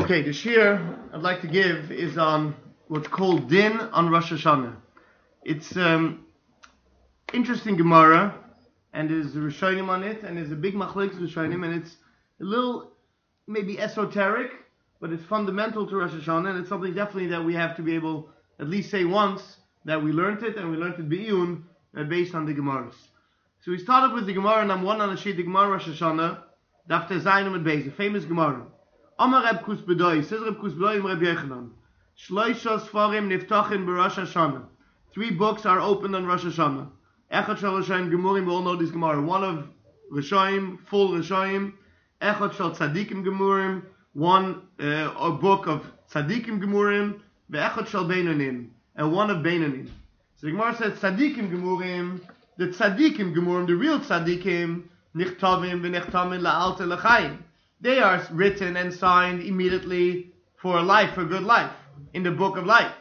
Okay, the shir I'd like to give is on what's called Din on Rosh Hashanah. It's interesting Gemara, and there's a Rishonim on it, and there's a big machlokes Rishonim, and it's a little maybe esoteric, but it's fundamental to Rosh Hashanah, and it's something definitely that we have to be able at least say once that we learned it, and we learned it be'iyun based on the Gemaras. So we started with the Gemara, number one on the sheet, the Gemara Rosh Hashanah, Daf Tezayin Amud Beis, a famous Gemara. Amar Reb Kus Bedoy, says Reb Kus Bedoy Reb Yochanan. Shloisha Sfarim Niftachin B'Rosh Hashanah. 3 books are opened on Rosh Hashanah. Echad Shal Rishonim Gemurim, we all know this Gemara. One of Rishonim, full Rishonim. Echad Shal Tzadikim Gemurim, one a book of Tzadikim Gemurim. Ve'echad Shal Beinonim, and one of Beinonim. So the Gemara says Tzadikim Gemurim, the Tzadikim Gemurim, the real Tzadikim, Nichtavim V'Nichtamin La'alta L'Chaim. They are written and signed immediately for life, for good life, in the book of life.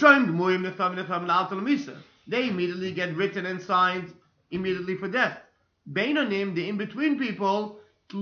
They immediately get written and signed immediately for death. Beinonim, the in-between people,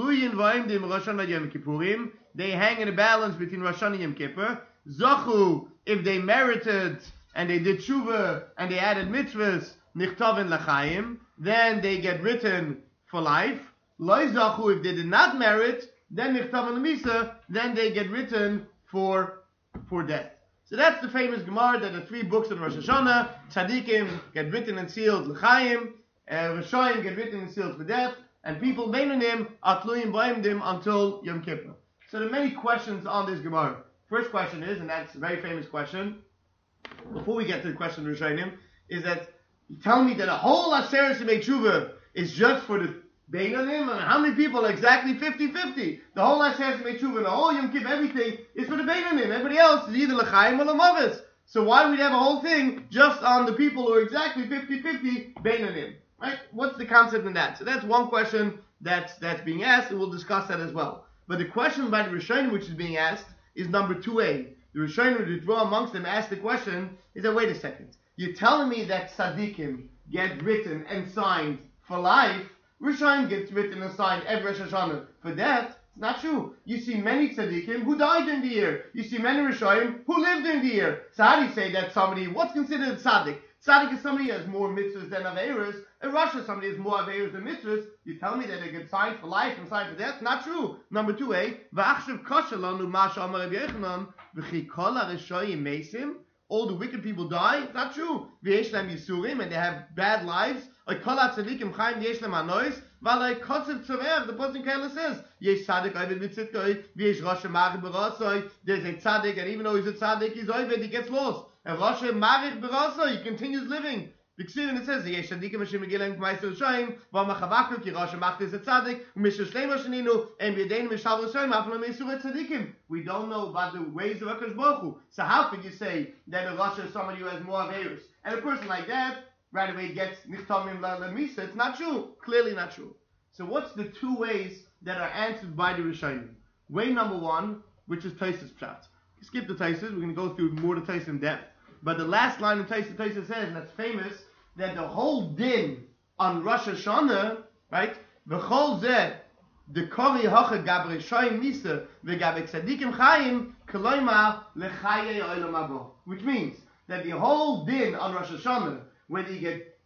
they hang in a balance between Rosh Hashanah and Yom Kippur. Zachu, if they merited and they did tshuva and they added mitzvahs, nichtavin l'chaim, then they get written for life. Lo zachu, if they did not merit, then nichtavin l'misa, then they get written for death. So that's the famous Gemara that the 3 books in Rosh Hashanah, Tzadikim get written and sealed l'chaim, Rishonim get written and sealed for death, and people Beinonim are tluyim b'imdim until Yom Kippur. So there are many questions on this Gemara. First question is, and that's a very famous question, before we get to the question of Rishonim, is that you tell me that a whole Aseret Shemei Tshuva is just for the Beinonim, and how many people are exactly 50-50? The whole Aseret Shemei Tshuva, the whole Yom Kippur, everything is for the Beinonim. Everybody else is either L'chaim or L'mavis. So why do we have a whole thing just on the people who are exactly 50-50 Beinonim? Right? What's the concept in that? So that's one question that's being asked, and we'll discuss that as well. But the question by the Rishonim which is being asked is number 2a. The Rishonim, the draw amongst them, ask the question, is that, wait a second, you're telling me that Tzadikim get written and signed for life, Rishonim gets written and signed every Rosh Hashanah for death? It's not true. You see many Tzadikim who died in the year. You see many Rishonim who lived in the year. So how do you say that somebody, what's considered Tzadik? Tzadik is somebody who has more mitzvahs than Averos. In Russia, somebody has more Averos than mitzvahs. You tell me that they get signed for life and signed for death? Not true. Number 2a, V'achshav kosher lanu masha amar Reb Yochanan, v'chi kol ha'reshoyim meisim, all the wicked people die? It's not true. V'yesh lem yisurim, and they have bad lives. Like kol ha'tzadikim chaim v'yesh lem ha'nois, v'alei kotzev tzover, the Pasuk Kehillah says, Yesh tzadik oived b'tzitkoi, v'yesh rasha marich b'rasoi, there's a tzadik, and even though he's a tzadik, he's oived, he gets lost. And rasha marich b'rasoi, he continues living. Because it says, Yesh tzadikim Hashem megilem k'maiser Rishonim, v'amachavakru ki rasha machtis a tzadik, u'mishur shleim hashaninu, and b'yedeinu mishav Rishonim, aflo meisur tzadikim. We don't know about the ways of HaKadosh Baruch Hu. So how could you say that a rasha is somebody who has more Averos? And a person like that right away gets nichtamim l'misa? It's not true. Clearly not true. So what's the 2 ways that are answered by the Rishonim? Way number 1, which is Tosfos Pshat. Skip the Tosfos. We're going to go through more of the Tosfos in depth. But the last line of Tosfos says, and that's famous, that the whole din on Rosh Hashanah, right? V'chol zeh, the kori hoche gab reshoyim misa v'gab tzadikim chayim k'loymar l'chayei olam haba. Which means that the whole din on Rosh Hashanah, whether you get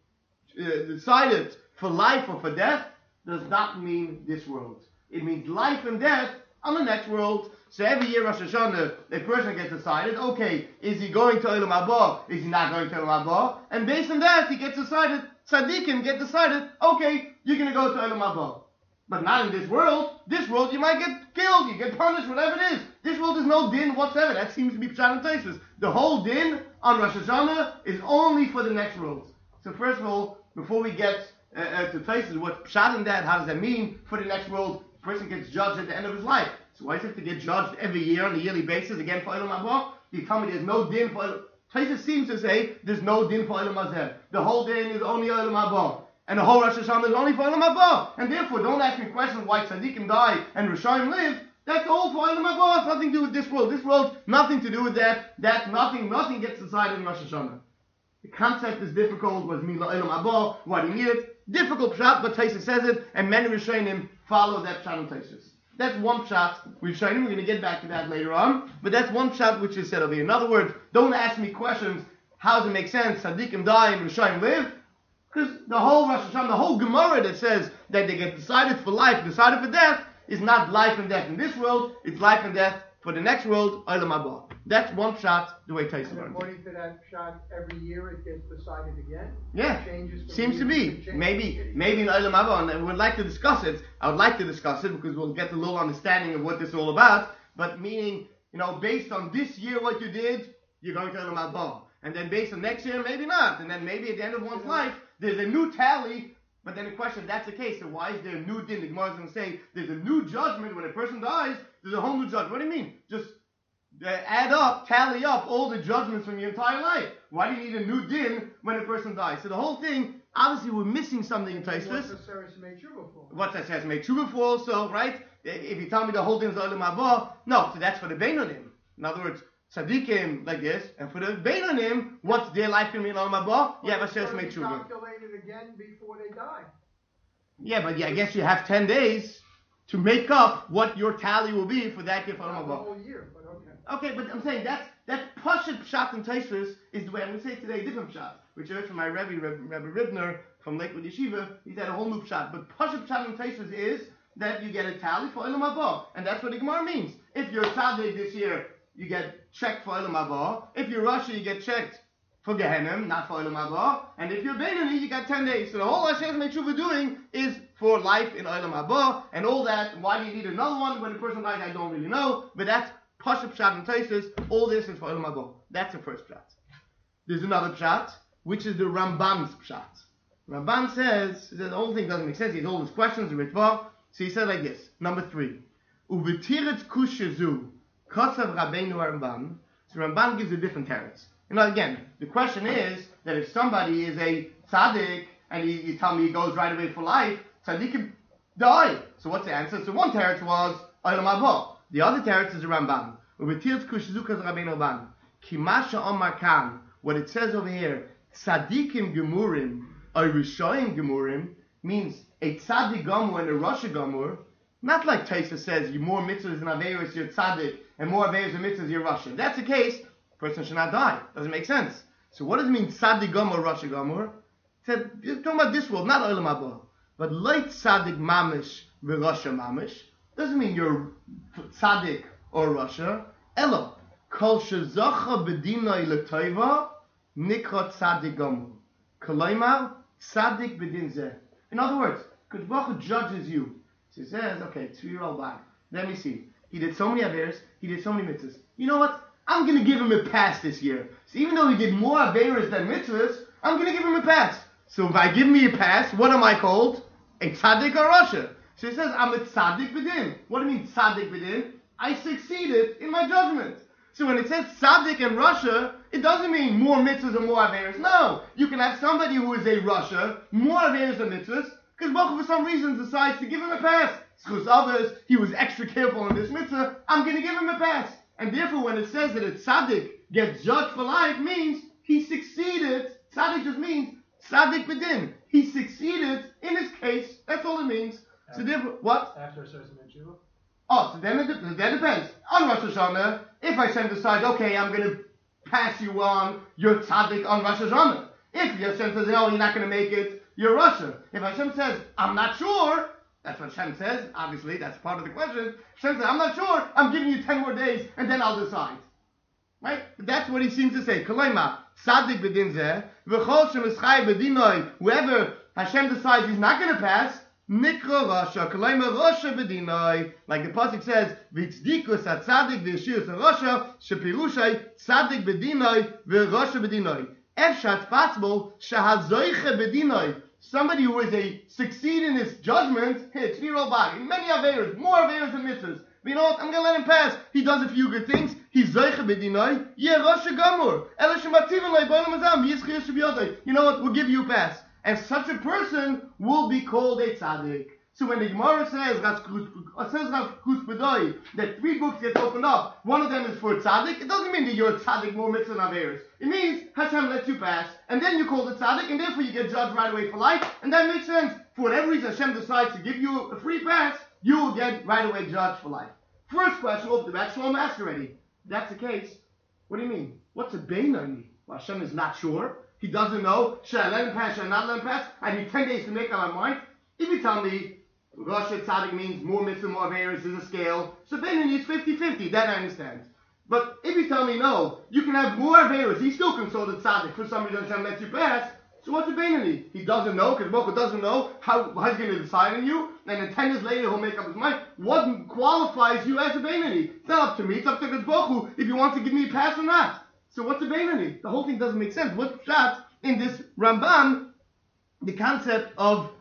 decided for life or for death, does not mean this world. It means life and death on the next world. So every year Rosh Hashanah, a person gets decided, okay, is he going to Olam Haba? Is he not going to Olam Haba? And based on that, he gets decided, Tzadikim get decided, okay, you're going to go to Olam Haba. But not in this world. This world you might get killed, you get punished, whatever it is. This world is no din whatsoever. That seems to be Pshat and Tosfos. The whole din on Rosh Hashanah is only for the next world. So first of all, before we get to Tosfos, what Pshat in that, how does that mean for the next world? A person gets judged at the end of his life. So why is it to get judged every year on a yearly basis again for Olam Haba? You tell me there's no din for Olam. Tosfos seems to say there's no din for Olam Hazeh. The whole din is only Olam Haba. And the whole Rosh Hashanah is only for Olam Haba. And therefore, don't ask me questions why Tzadikim die and Rishonim live. That's all for Olam Haba. It's nothing to do with this world. This world, nothing to do with that. Nothing gets decided in Rosh Hashanah. The concept is difficult. Was Mila Olam Haba? Why do you need it? Difficult pshat, but Tosfos says it, and many Rishonim follow that pshat and Tosfos. That's one shot. We're going to get back to that later on. But that's one shot which is said over here. In other words, don't ask me questions. How does it make sense? Tzaddikim die and Rishayim live? Because the whole Rosh Hashanah, the whole Gemara that says that they get decided for life, decided for death, is not life and death in this world. It's life and death for the next world, Olam Haba. That's one shot, the way Taisa learns. According to that shot, every year it gets decided again? Yeah, Changes seems to be. Maybe in Olam Haba, and we'd like to discuss it. I would like to discuss it because we'll get a little understanding of what this is all about. But meaning, based on this year what you did, you're going to Olam Haba. And then based on next year, maybe not. And then maybe at the end of one's life, there's a new tally. But then the question, if that's the case, then why is there a new din? The Gemara is going to say there's a new judgment when a person dies. There's a whole new judgment. What do you mean? Just add up, tally up all the judgments from your entire life. Why do you need a new din when a person dies? So the whole thing, obviously we're missing something in Taisvis. What's necessary to make tshuva for? What's necessary to make tshuva for also, right? If you tell me the whole din is Olam Haba, no, so that's for the Beinonim. In other words, Tzaddikim like this, and for the Beinonim, what's their life going to be in Olam Haba? You have a chance to make tshuva. Calculated again before they die. Yeah, but I guess you have 10 days to make up what your tally will be for that year for Olam Haba. The whole year, but okay. Okay, but I'm saying that Pashat Pshat and Taisvis is the way I'm going to say today, a different Pshat, which I heard from my Rebbe Ribner from Lakewood Yeshiva. He's had a whole new Pshat. But Pashat Pshat and Taisvis is that you get a tally for Olam Haba. And that's what the Gemara means. If you're Tzaddik this year, you get checked for Olam Haba. If you're Rashi, you get checked for Gehenim, not for Olam Haba. And if you're Beinoni, you got 10 days. So the whole Hashem Metshuva doing is for life in Olam Haba. And all that, why do you need another one when a person dies, I don't really know. But that's Pashat Pshat and Taisus. All this is for Olam Haba. That's the first Pshat. There's another Pshat, which is the Ramban's Pshat. Ramban says the whole thing doesn't make sense. He has all his questions, the Ritva. So he said like this. Number 3. Uvetiret kushazu kasav Rabbeinu Ramban. So Ramban gives a different teretz. Again, the question is that if somebody is a tzaddik and you tell me he goes right away for life, tzaddikim die. So what's the answer? So one teretz was Olam Haba. The other teretz is the Ramban. Uvetiret kushazu kasav Rabbeinu Ramban. Kimasha Omar Kan. What it says over here, tzaddikim gemurim or rishoyim gemurim, means a tzaddik gamur and a rasha gamur. Not like Taisa says, you more mitzvahs than averos, you're tzaddik, and more averos and mitzvahs, you're rasha. If that's the case, person should not die. Doesn't make sense. So what does it mean, tzaddik gamur, rasha gamur? It said, you're talking about this world, not Olam Haba. But like tzaddik mamish v'rasha mamish, doesn't mean you're tzaddik or rasha. Elo, kol shezacha b'dinai l'toiva, nikra tzaddik gamur. Kolaymar, tzaddik b'din zeh. In other words, Kadosh Baruch Hu judges you. So he says, okay, 2-year-old boy, let me see. He did so many averos, he did so many mitzvahs. You know what? I'm going to give him a pass this year. So even though he did more averos than mitzvahs, I'm going to give him a pass. So if I give me a pass, what am I called? A tzaddik or rasha. So he says, I'm a tzaddik b'din. What do you mean tzaddik b'din? I succeeded in my judgment. So when it says tzaddik and rasha, it doesn't mean more mitzvahs or more averos. No, you can have somebody who is a rasha, more averos than mitzvahs, because Baruch Hu for some reason decides to give him a pass. Because others, he was extra careful in this mitzvah, I'm going to give him a pass. And therefore when it says that a tzaddik gets judged for life, means he succeeded. Tzaddik just means tzaddik b'din. He succeeded in his case. That's all it means. So therefore, what? After a certain tshuva? Oh, so then it depends. On Rosh Hashanah, if Hashem decides, okay, I'm going to pass you on, you're tzaddik on Rosh Hashanah. If Hashem says, no, you're not going to make it, you're Rasha. If Hashem says, I'm not sure, that's what Hashem says, obviously, that's part of the question. Hashem says, I'm not sure, I'm giving you 10 more days, and then I'll decide. Right? That's what he seems to say. Kolaima, tzaddik b'din zeh, v'chol shemeschai b'dinoi, whoever Hashem decides he's not going to pass, Nikra Rasha, Kalaima Rasha B'dinoi, like the pasuk says, V'tzdikus HaTzadik V'yeshirus HaRasha, Shepirushay Tzadik B'dinoi V'Rasha B'dinoi. Efshat possible, Shahazoiche B'dinoi. Somebody who is a succeed in his judgment, hey, 2-year-old body, many averos, more averos than mitzvahs. But you know what? I'm going to let him pass. He does a few good things. He's Zoiche B'dinoi. Yeah, Rasha Gamur. Ela Shemativin Lai B'olam Hazam. V'yitzchiyah Shebiyodai. You know what? We'll give you a pass. And such a person will be called a tzaddik. So when the Gemara says that 3 books get opened up, one of them is for tzaddik, it doesn't mean that you're a tzaddik more mitzvah than averos. It means Hashem lets you pass, and then you're called a tzaddik, and therefore you get judged right away for life, and that makes sense. For whatever reason Hashem decides to give you a free pass, you will get right away judged for life. First question, off the bat, Shlomo asked already. If that's the case, what do you mean? What's a Beinoni? Well, Hashem is not sure. He doesn't know. Should I let him pass? Should I not let him pass? I need 10 days to make up my mind. If you tell me Rosh Tzaddik means more mitzvah, more aveiros is a scale, so Beinoni is 50-50. That I understand. But if you tell me no, you can have more aveiros. He's still considered tzaddik. For some reason, Hashem lets you pass. So what's a Beinoni? He doesn't know, because Baruch doesn't know how he's going to decide on you, and then 10 years later he'll make up his mind. What qualifies you as a Beinoni? It's not up to me, it's up to Baruch if you want to give me a pass or not. So what's a Beinoni? The whole thing doesn't make sense. What's shot in this Ramban, the concept of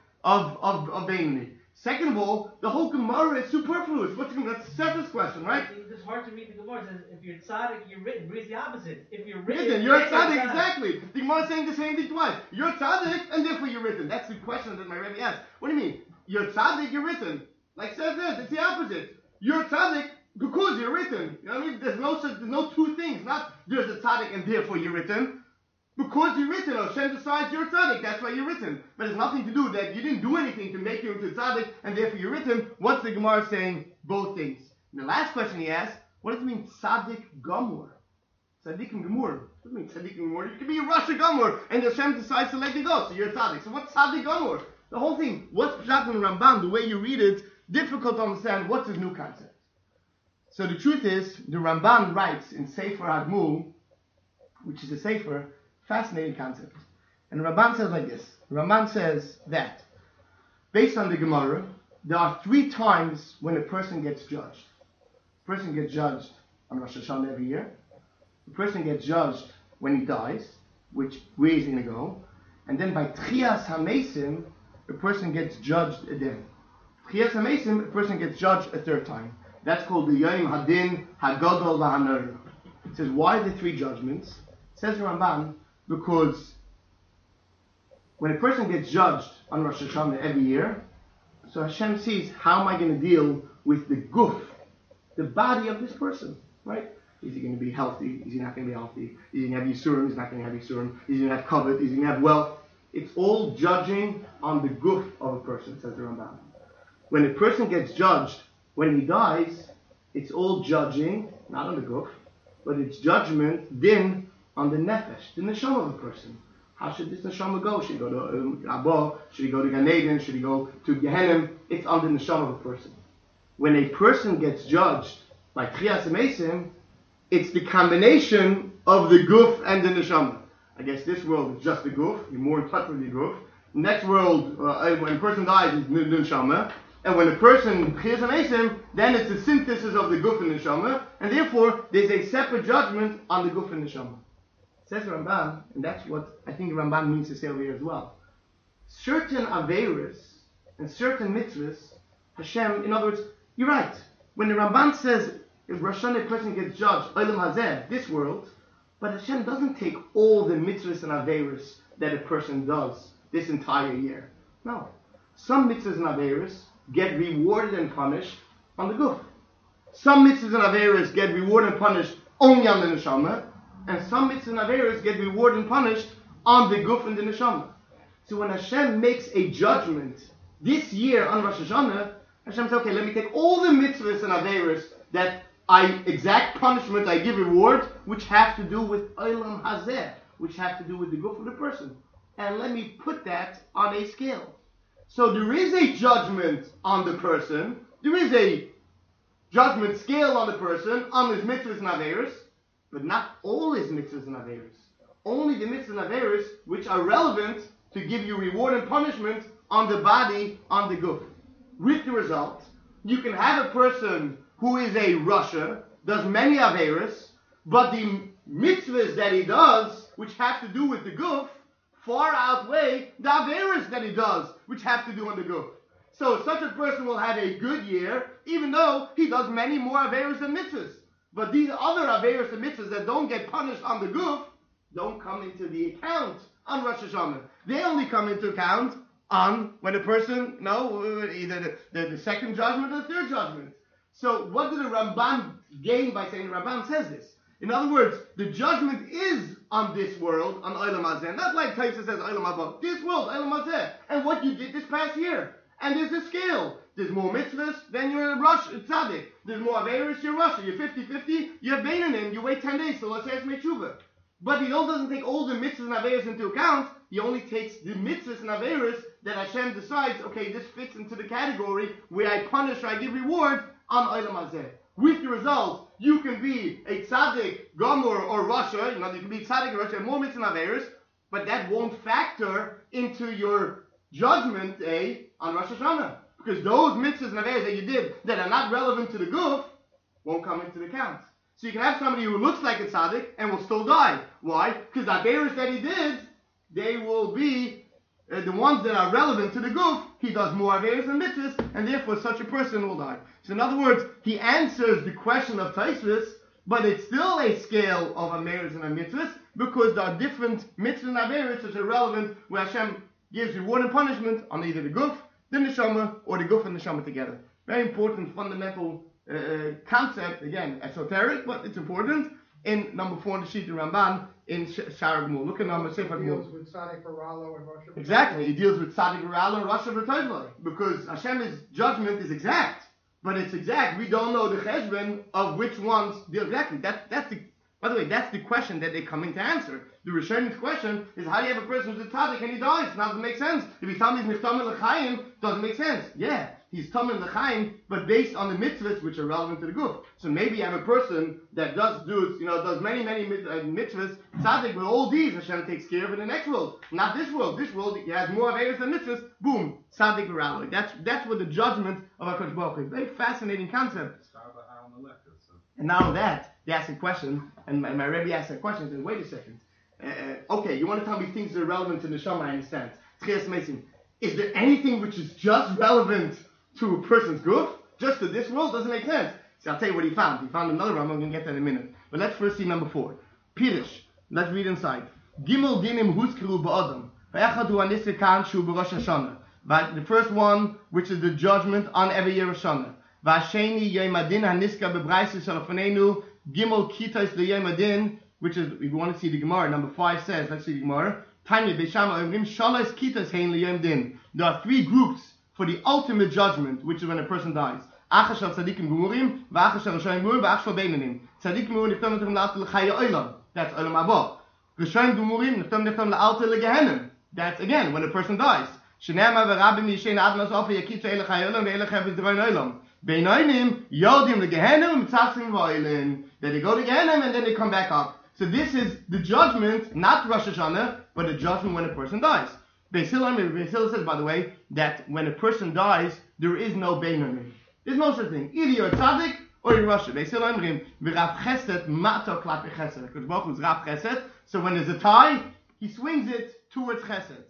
Beinoni? Second of all, the whole Gemara is superfluous. That's the second question, right? It's hard to read the Gemara. It says, if you're tzaddik, you're written. But it's the opposite. If you're written, you're tzaddik, exactly. The Gemara is saying the same thing twice. You're tzaddik, and therefore you're written. That's the question that my Rebbe asked. What do you mean? You're tzaddik, you're written. Like says this, it's the opposite. You're tzaddik because you're written. You know what I mean? There's no two things. Not there's a tzaddik and therefore you're written. Because you're written, Hashem decides you're tzaddik, that's why you're written. But it's nothing to do with that. You didn't do anything to make you into tzaddik, and therefore you're written. What's the Gemara saying? Both things. And the last question he asked, what does it mean tzaddik gamur? Tzaddik and gamur. What does it mean tzaddik and gamur? You can be a Rasha gamur, and Hashem decides to let you go, so you're tzaddik. So what's tzaddik gamur? The whole thing, what's pshat in Ramban, the way you read it, difficult to understand. What's his new concept? So the truth is, the Ramban writes in Sefer Admul, which is a Sefer, fascinating concept. And Ramban says like this. Ramban says that, based on the Gemara, there are 3 times when a person gets judged. A person gets judged on Rosh Hashanah every year. A person gets judged when he dies, which where he's going to go. And then by Tchias HaMesim, a person gets judged again. Tchias HaMesim, a person gets judged a 3rd time. That's called the Yom Hadin Hagadol V'Hanor. It says, why the 3 judgments? It says Ramban, because when a person gets judged on Rosh Hashanah every year, so Hashem sees, how am I going to deal with the guf, the body of this person, right? Is he going to be healthy? Is he not going to be healthy? Is he going to have Yisurim? Is he not going to have Yisurim? Is he going to have covet? Is he going to have wealth? It's all judging on the guf of a person, says the Rambam. When a person gets judged, when he dies, it's all judging, not on the guf, but it's judgment, din, on the nefesh, the neshama of a person. How should this neshama go? Should he go to Abba? Should he go to Gan Eden? Should he go to Gehenim? It's on the neshama of a person. When a person gets judged by Tchias HaMesim, it's the combination of the guf and the neshama. I guess this world is just the guf. You're more in touch with the guf. Next world, when a person dies, it's the neshama. And when a person Tchias HaMesim, then it's the synthesis of the guf and neshama. And therefore, there's a separate judgment on the guf and neshama. Says Ramban, and that's what I think Ramban means to say over here as well. Certain aveiros and certain mitzvahs, Hashem, in other words, you're right. When the Ramban says, if Rosh Hashanah person gets judged, Olam Hazeh, this world, but Hashem doesn't take all the mitzvahs and aveiros that a person does this entire year. No. Some mitzvahs and aveiros get rewarded and punished on the guf. Some mitzvahs and aveiros get rewarded and punished only on the neshama. And some mitzvahs and aveiros get rewarded and punished on the guf and the neshama. So when Hashem makes a judgment this year on Rosh Hashanah, Hashem says, okay, let me take all the mitzvahs and aveiros that I exact punishment, I give reward, which have to do with Olam Hazeh, which have to do with the guf of the person. And let me put that on a scale. So there is a judgment on the person, there is a judgment scale on the person, on his mitzvahs and aveiros, but not all his mitzvahs and aveiros. Only the mitzvahs and aveiros which are relevant to give you reward and punishment on the body, on the guf. With the result, you can have a person who is a Rasha, does many aveiros, but the mitzvahs that he does, which have to do with the guf, far outweigh the aveiros that he does, which have to do with the guf. So such a person will have a good year, even though he does many more aveiros than mitzvahs. But these other aveiros and mitzvahs that don't get punished on the guf don't come into the account on Rosh Hashanah. They only come into account on when a person, either the second judgment or the 3rd judgment. So what did the Ramban gain by saying the Ramban says this? In other words, the judgment is on this world, on Olam Hazeh. Not like Taisa says Olam Haba. This world, Olam Hazeh. And what you did this past year. And there's a scale. There's more mitzvahs, then you're a tzaddik. There's more averis, you're Russia. You're 50-50, you have beinanim, you wait 10 days, so let's say it's tshuva. But he also doesn't take all the mitzvahs and averis into account. He only takes the mitzvahs and averis that Hashem decides, okay, this fits into the category where I punish or I give reward on Olam Hazeh. With the result, you can be a tzaddik, gomor, or Russia. You can be tzaddik or Russia, have more mitzvahs and averis, but that won't factor into your judgment day on Rosh Hashanah. Because those mitzvahs and averis that you did that are not relevant to the guf won't come into the count. So you can have somebody who looks like a tzaddik and will still die. Why? Because the averis that he did, they will be the ones that are relevant to the guf. He does more averis than mitzvahs, and therefore such a person will die. So in other words, he answers the question of Taisvis, but it's still a scale of averis and mitzvahs, because there are different mitzvahs and averis which are relevant where Hashem gives reward and punishment on either the guf, the neshama, or the guf and neshama together. Very important, fundamental concept, again, esoteric, but it's important. In number 4 in the sheet of Ramban, in Sha'ar Gmul. Look at number 6. It deals with Tzaddik Haralo and Rosh Hashanah. Exactly, he deals with Tzaddik Haralo and Rosh Hashanah, because Hashem's judgment is exact. But it's exact. We don't know the cheshbon of which ones deal exactly. By the way, that's the question that they're coming to answer. The Rishonim's question is, how do you have a person who's a tzaddik and he dies? It doesn't make sense. If you tell me he's niftamim l'chaim, doesn't make sense. Yeah, he's tamim l'chaim, but based on the mitzvahs which are relevant to the guf. So maybe you have a person that does many mitzvahs, tzaddik, but all these Hashem takes care of in the next world. Not this world. This world, he has more averis than mitzvahs. Boom, tzaddik v'raloi. That's what the judgment of HaKadosh Baruch Hu is. Very fascinating concept. And now that, they ask a question, and my Rebbe asked a question, and said, wait a second. Okay, you want to tell me things that are relevant to Neshama, I understand. Is there anything which is just relevant to a person's guf? Just to this world? Doesn't make sense. So I'll tell you what he found. He found another one, I'm going to get that in a minute. But let's first see number 4. Pirish. Let's read inside. Gimel dinim huzkiru ba'adam. V'echad hu anisekan shu b'Rosh Hashanah. But the first one, which is the judgment on every year of Hashanah. V'asheni yom adin haniska b'braisis shalafanenu gimel kitais l'yom adin, which is, if you want to see the Gemara, number 5 says, let's see the Gemara. Tanya Beishama Omrim Shalos Kitas Hein L'Yom Din. There are 3 groups for the ultimate judgment, which is when a person dies. Achas Shal Tzadikim Gemurim, V'achas Shal Roshaim Gemurim, V'achas Shal Beinanim. Tzadikim Gemurim Niftam Niftam L'Alta L'Chaya Olam. That's Olam Haba. Roshaim Gemurim Niftam Niftam L'Alta L'Gehenim. That's again when a person dies. Shenema V'Rabim Yishein Admas Ofa Yakitza Elachaya Olam Ve'elach Heves D'Roin Olam. Beinanim Yodim L'Gehenim Mitzachsim V'Oilin. Then they go to Gehenim and then they come back up. So this is the judgment, not Rosh Hashanah, but the judgment when a person dies. Beis Hillel says, by the way, that when a person dies, there is no beinanim. There's no such thing. Either you're a tzaddik or you're Rosh. Beis Hillel Omrim, v'Rav Chesed mato klapi Chesed. Because Baruch Hu is Rav Chesed. So when there's a tie, he swings it towards Chesed.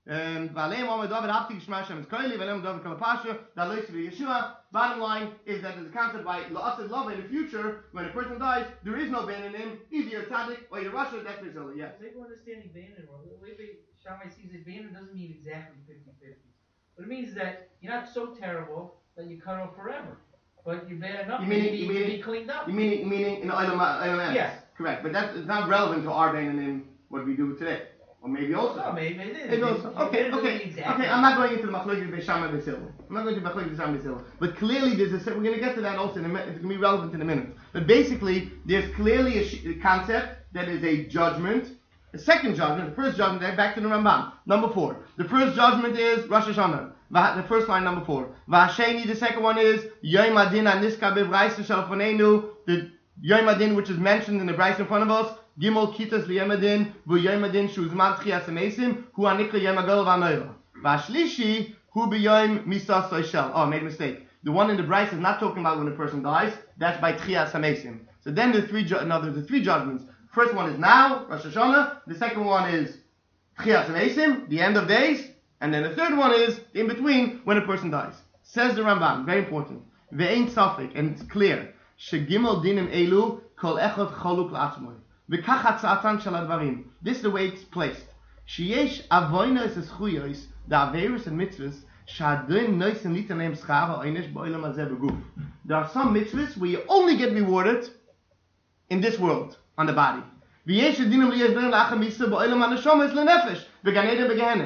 Bottom line is that there's a concept by La'asid Lava in the future, when a person dies, there is no beinanim, either you're tzaddik or you're Russia, that's Brazil, yes. People understanding beinanim, the way Shammai sees it, beinanim doesn't mean exactly 50-50. What it means is that you're not so terrible that you cut off forever, but you're bad enough to be cleaned up. You meaning in Olam? Yes. Correct, but that's not relevant to our beinanim, what we do today. Or maybe also. No, maybe it is. Maybe also. Okay. I'm not going into the Machlokes Beis Shammai Beis Hillel. I'm not going to Machlokes Beis Shammai Beis Hillel. But clearly we're going to get to that also in a minute. It's going to be relevant in a minute. But basically, there's clearly a concept that is a judgment. A second judgment, the first judgment, back to the Ramban. Number 4. The first judgment is Rosh Hashanah. The first line, number 4. V'hasheni, the second one is Yom Adin Aniska B'Braisa Shalafonenu. The Yom Adin, which is mentioned in the Braisa in front of us. Gimel Kitas L'Yemadin, Vu Yemadin Shuzman Tchias Amesim, Hu Anikla Yemagol V'Anoira. V'Ashlishi, Hu B'Yom Misas Soishel. Oh, I made a mistake. The one in the Bryce is not talking about when a person dies. That's by Tchias Amesim. So then there's 3 judgments. First one is now, Rosh Hashanah. The second one is Tchias Amesim, the end of days. And then the third one is in between when a person dies. Says the Ramban, very important. Ve'ein Safik, and it's clear. Shegimel Dinim Elu, Kol Echot Choluk L'Atzmoy. This is the way it's placed. Sheyesh avoinos eschuyos, the averus and mitzvahs, shadin noisim litanem schara oynesh ba'olam hazeh beguf. There are some mitzvahs where you only get rewarded in this world, on the body. V'yesh adinam liyez ben la'achem yisra ba'olam haneshama is lenefesh, v'gan eden v'gehenim.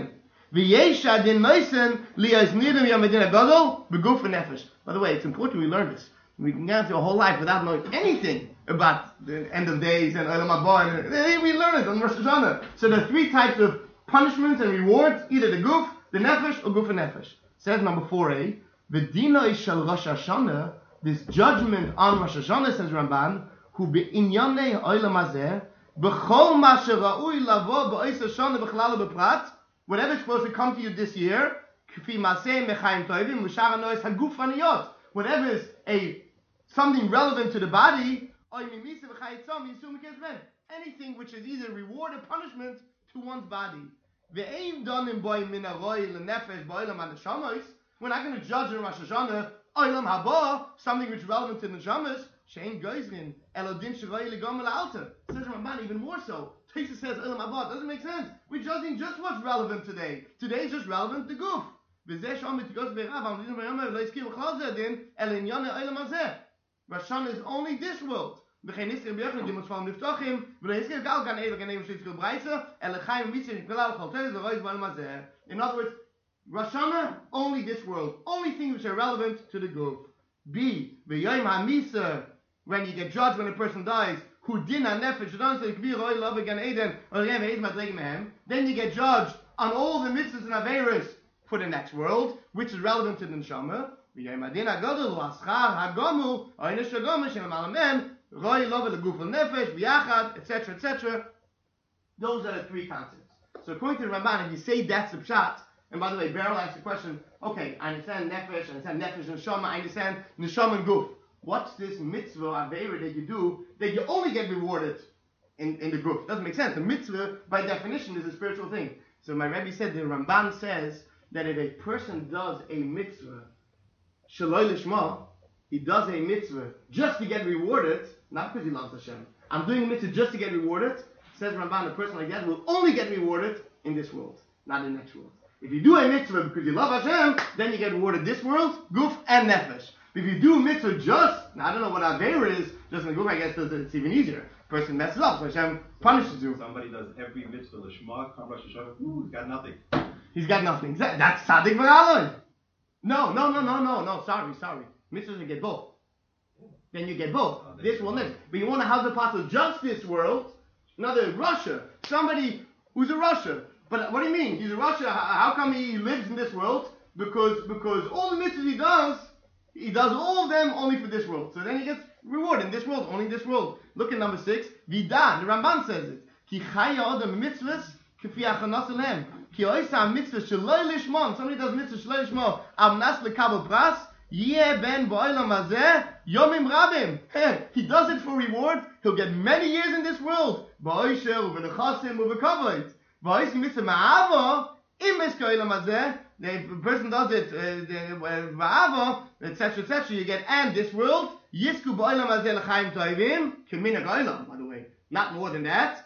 V'yesha din noisen liyos nidum yamadin agadol beguf nefesh. By the way, it's important we learn this. We can get into a whole life without knowing anything about the end of days and Olam Haba. And we learn it on Rosh Hashanah. So there are three types of punishments and rewards: either the guf, the nefesh, or guf and nefesh. Says number 4a, v'dinoi shel Rosh Hashanah. This judgment on Rosh Hashanah, says Ramban, who be'inyanei Olam Hazeh, b'chol ma shera'ui lavo b'ois Hashanah b'chlal b'prat, whatever is supposed to come to you this year, k'fi maseh mechayim tovim v'shar hanois haguf aniyot, whatever is something relevant to the body, anything which is either reward or punishment to one's body. We're not going to judge in Rosh Hashanah Olam Haba, something which is relevant to the neshamas. Shein Geizlin Elodin Shavai Ligam Alter. Says Ramban even more so. Taisa says Olam Haba. Doesn't make sense. We're judging just what's relevant today. Today is just relevant to Guf. Rosh Hashanah is only this world. In other words, Rosh Hashanah, only this world. Only things which are relevant to the group. B. V'yom ha'misa, when you get judged when a person dies, who din ha'nefesh, then you get judged on all the mitzvahs and averos for the next world, which is relevant to the neshama. V'yom ha'din ha'gadol, ha'schar ha'gomu, ha'inish ha'gomu, shem ha'malamen, roi love l'guf l'nefesh, v'yachad, etc., etc. Those are the three concepts. So according to the Ramban, if you say that's the pshat, and by the way, Beryl asked the question, okay, I understand nefesh, I understand nefesh and neshama, I understand neshama and guf. What's this mitzvah, avera, that you do, that you only get rewarded in the guf? Doesn't make sense. The mitzvah, by definition, is a spiritual thing. So my Rebbe said, the Ramban says, that if a person does a mitzvah, shaloi lishma, he does a mitzvah just to get rewarded, not because he loves Hashem. I'm doing a mitzvah just to get rewarded. Says Ramban, a person like that will only get rewarded in this world, not in the next world. If you do a mitzvah because you love Hashem, then you get rewarded this world, guf and nefesh. But if you do a mitzvah just, now I don't know what aveira is, just in the guf, I guess it's even easier. Person messes up, so Hashem punishes you. Somebody does every mitzvah, Lishma, come Rosh Hashanah, he's got nothing. He's got nothing. That's tzaddik v'aloi. No, sorry. Mitzvahs you get both. Then you get both. This will next. But you want to have the possible just this world, another Russia, somebody who's a Russia. But what do you mean? He's a Russia. How come he lives in this world? Because all the mitzvahs he does all of them only for this world. So then he gets reward in this world, only in this world. Look at number 6. Vida, the Ramban says it. Ki chaya odem mitzvahs k'fi achanas elem. Ki oisa mitzvah sheloi lishma. Somebody does mitzvah sheloi lishma. Avnas lekabel pras. Yeh ben ba'olam hazeh yomim rabim. He does it for reward. He'll get many years in this world. Ba'oisher u'v'nechasim u'v'kavod. The person does it, etc., you get, and this world, Yisku ba'olam hazeh l'chaim toivim, k'minag olam, by the way, not more than that,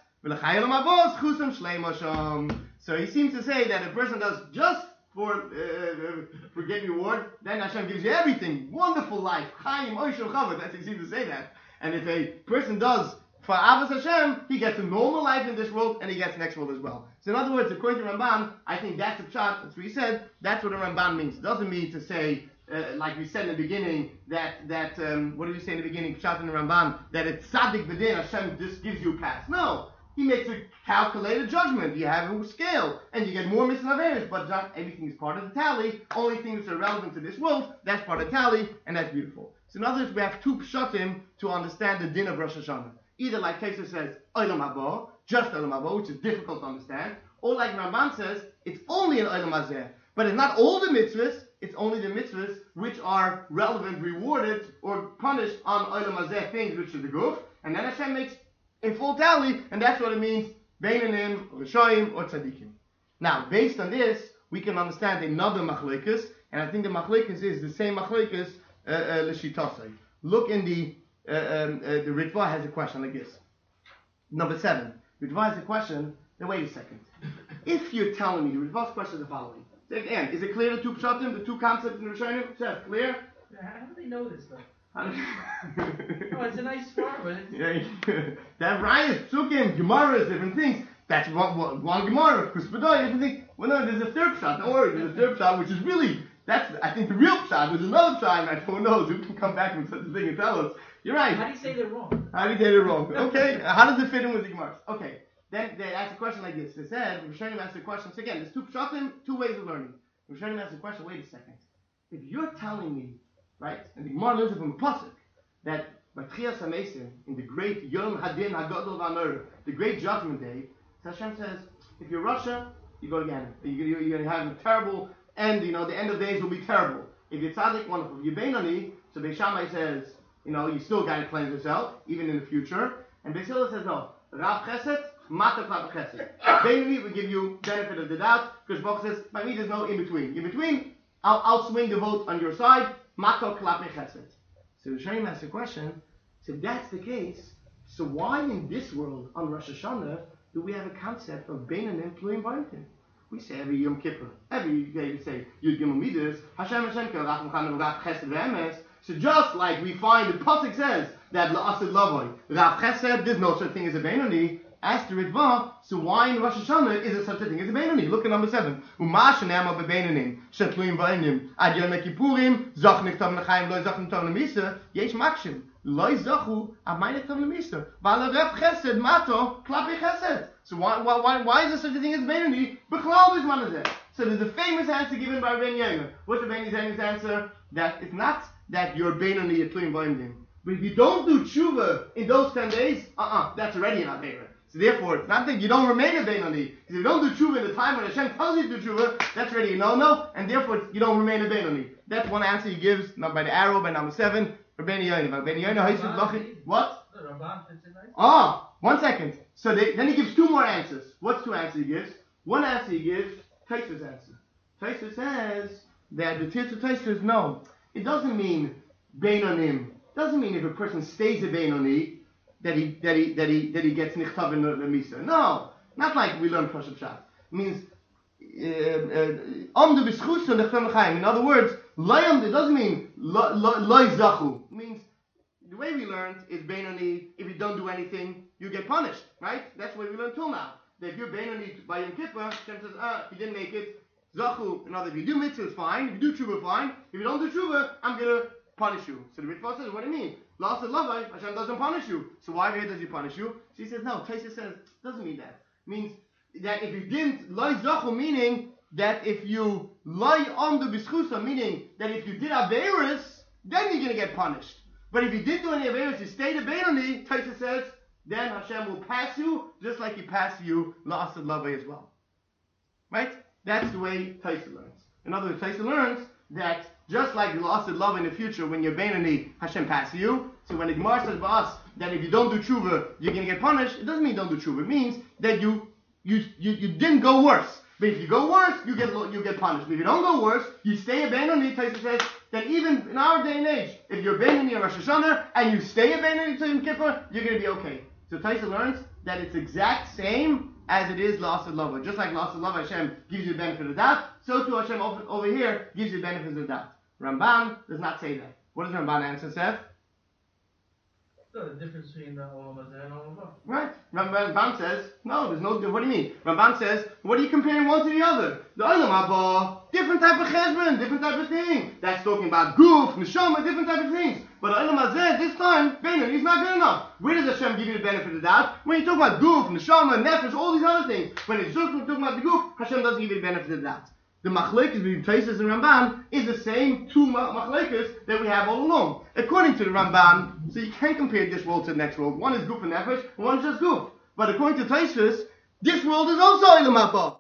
so he seems to say that a person does just for getting reward, then Hashem gives you everything, wonderful life, chaim, oishel chavod, that's he seems to say that, and if a person does for Avos Hashem, he gets a normal life in this world, and he gets next world as well. So in other words, according to Ramban, I think that's a pshat, that's what he said, that's what a Ramban means. It doesn't mean to say, like we said in the beginning, that what did we say in the beginning, pshat in the Ramban, that it's tzaddik b'din, Hashem just gives you a pass. No, he makes a calculated judgment. You have a scale, and you get more missing averos, but not everything is part of the tally. Only things that are relevant to this world, that's part of the tally, and that's beautiful. So in other words, we have two pshatim to understand the din of Rosh Hashanah. Either like Taisa says, Olam Haba, just Olam Haba, which is difficult to understand, or like Ramban says, it's only an Olam Hazeh. But it's not all the mitzvahs, it's only the mitzvahs which are relevant, rewarded, or punished on Olam Hazeh things, which is the guf, and then Hashem makes a full tally, and that's what it means, Beinanim, Rishoyim, or Tzadikim. Now, based on this, we can understand another machlekes, and I think the machlekes is the same machlekes, l'shitosai. Look in the Ritva has a question like this. Number 7. Ritva has a question. Now wait a second. If you're telling me, the Ritva's question is the following. So again, is it clear the two pshatim, the two concepts in the Rishonim? Yes, clear? How do they know this stuff? Oh, it's a nice farm. That rayas, psukim, gemaras, different things. That's one gemara, kuspadoy, different things. Well, no, there's a third pshat. Don't worry, there's a third pshat, which is really, I think the real pshat. There's another pshat, and who knows, who can come back with such a thing and tell us. You're right. How do you say they're wrong? How do you get it wrong? Okay, how does it fit in with the Gemara? Okay, then they ask a question like this. They said, Rishonim asked a question. So again, there's two pshatim, two ways of learning. Rishonim asked a question, wait a second. If you're telling me, right, and the Gemara learns it from a pasuk, that B'tchias HaMesim, in the great Yom Hadin HaGadol V'Amor, the great judgment day, Hashem says, if you're Russia, you go to Ghana. You're going to have a terrible end, the end of days will be terrible. If you're Tzaddik, wonderful. If you're Beinoni, so Beis Shammai says, you still got to cleanse yourself, even in the future. And Beis Hillel says, no, Rav Chesed, Mata Klap Chesed. Beinoni will give you benefit of the doubt, because Baruch says, by me there's no in-between. In-between, I'll swing the vote on your side, Mata Klap Chesed. So the Rishonim asks the question, so if that's the case, so why in this world, on Rosh Hashanah, do we have a concept of Beinonim Tluim B'Yomtim? We say every Yom Kippur, every day we say, Yud Gimel Midas, Hashem Hashem Rach Mechanel Rav Chesed V'Emes. So just like we find, the pasuk says, that La'asid Lavoi, Rav Chesed, there's no such thing as a Beinoni, as to Ritva, so why in Rosh Hashanah is there such a thing as a Beinoni? Look at number 7. Uma Shenema Bebeinonim, Shetluim B'Yomtim, Ad Yom Kippurim, Zoch Nichtav L'Chaim, Lo Zoch Nichtav L'Misa, Yesh Makshim. Lo Zochu, Amay Nichtav L'Misa, Ba'al Rav Chesed, Mato, Klapi Chesed. So why is there such a thing as Beinoni? B'chlal B'zman Hazeh. So there's a famous answer given by Ben Yair. What's the Ben Yair's answer? That it's not that you're Beinoni, you're Tluim B'Yomtim. But if you don't do tshuva in those 10 days, that's already an Aveira. So therefore, it's not that you don't remain a Beinoni. Because if you don't do tshuva in the time when Hashem tells you to do tshuva, that's already a no-no, and therefore you don't remain a Beinoni. That's one answer he gives, not by the arrow, by number 7, for Ben Yair. Ben Yair, what? The Ramban fits in nice. 1 second. So then he gives 2 more answers. What's 2 answers he gives? One answer he gives, Tosfos answer. Tosfos says that the Tirtzu Tosfos, no, it doesn't mean Beinonim. Doesn't mean if a person stays a Beinoni that he gets nichtav in the misa. No, not like we learn Pashup Shat. It means omdu b'schusa nichtav l'chaim. In other words, loyam. It doesn't mean loy zachu. It means the way we learned is Beinoni. If you don't do anything, you get punished. Right? That's what we learned till now. That if you're Beinoni by Yom Kippur, Hashem says, if you didn't make it, zachu. In other words, if you do mitzvah, it's fine. If you do tshuva, fine. If you don't do tshuva, I'm gonna punish you. So the Ritva says, what do you mean? Lost Lavai, Hashem doesn't punish you. So why does he punish you? She says, no, Tosfos says, doesn't mean that. It means that if you didn't, Loi Zachu, meaning that if you Loi Omdu B'schusa, meaning that if you did Aveiros, then you're going to get punished. But if you didn't do any Aveiros, you stayed a Beinoni, Tosfos says, then Hashem will pass you, just like he passed you Lost Lavai as well. Right? That's the way Tosfos learns. In other words, Tosfos learns that just like the lost love in the future, when you're Beinoni, Hashem passes you. So when the Gemara says by us that if you don't do tshuva, you're going to get punished, it doesn't mean don't do tshuva. It means that you didn't go worse. But if you go worse, you get punished. But if you don't go worse, you stay a Beinoni. Tosfos says that even in our day and age, if you're Beinoni or Rosh Hashanah and you stay a Beinoni till Yom Kippur, you're going to be okay. So Tosfos learns that it's exact same as it is lost love. Just like lost love, Hashem gives you the benefit of that. So too Hashem over here gives you the benefit of that. Ramban does not say that. What does Ramban answer, Seth? So the difference between the Olam Hazeh and Olam Haba. Right. Ramban says, no, there's no, what do you mean? Ramban says, what are you comparing one to the other? The Olam Haba, different type of cheshbon, different type of thing. That's talking about guf, neshama, different type of things. But Olam Hazeh, this time, Beinoni is not good enough. Where does Hashem give you the benefit of that? When you talk about guf, neshama, nefesh, all these other things. When it's just talking about the guf, Hashem doesn't give you the benefit of that. The machlekes between Tosfos and Ramban is the same 2 machlekes that we have all along. According to the Ramban, so you can't compare this world to the next world. One is guf and nefesh, and one is just guf. But according to Tosfos, this world is also Olam Haba.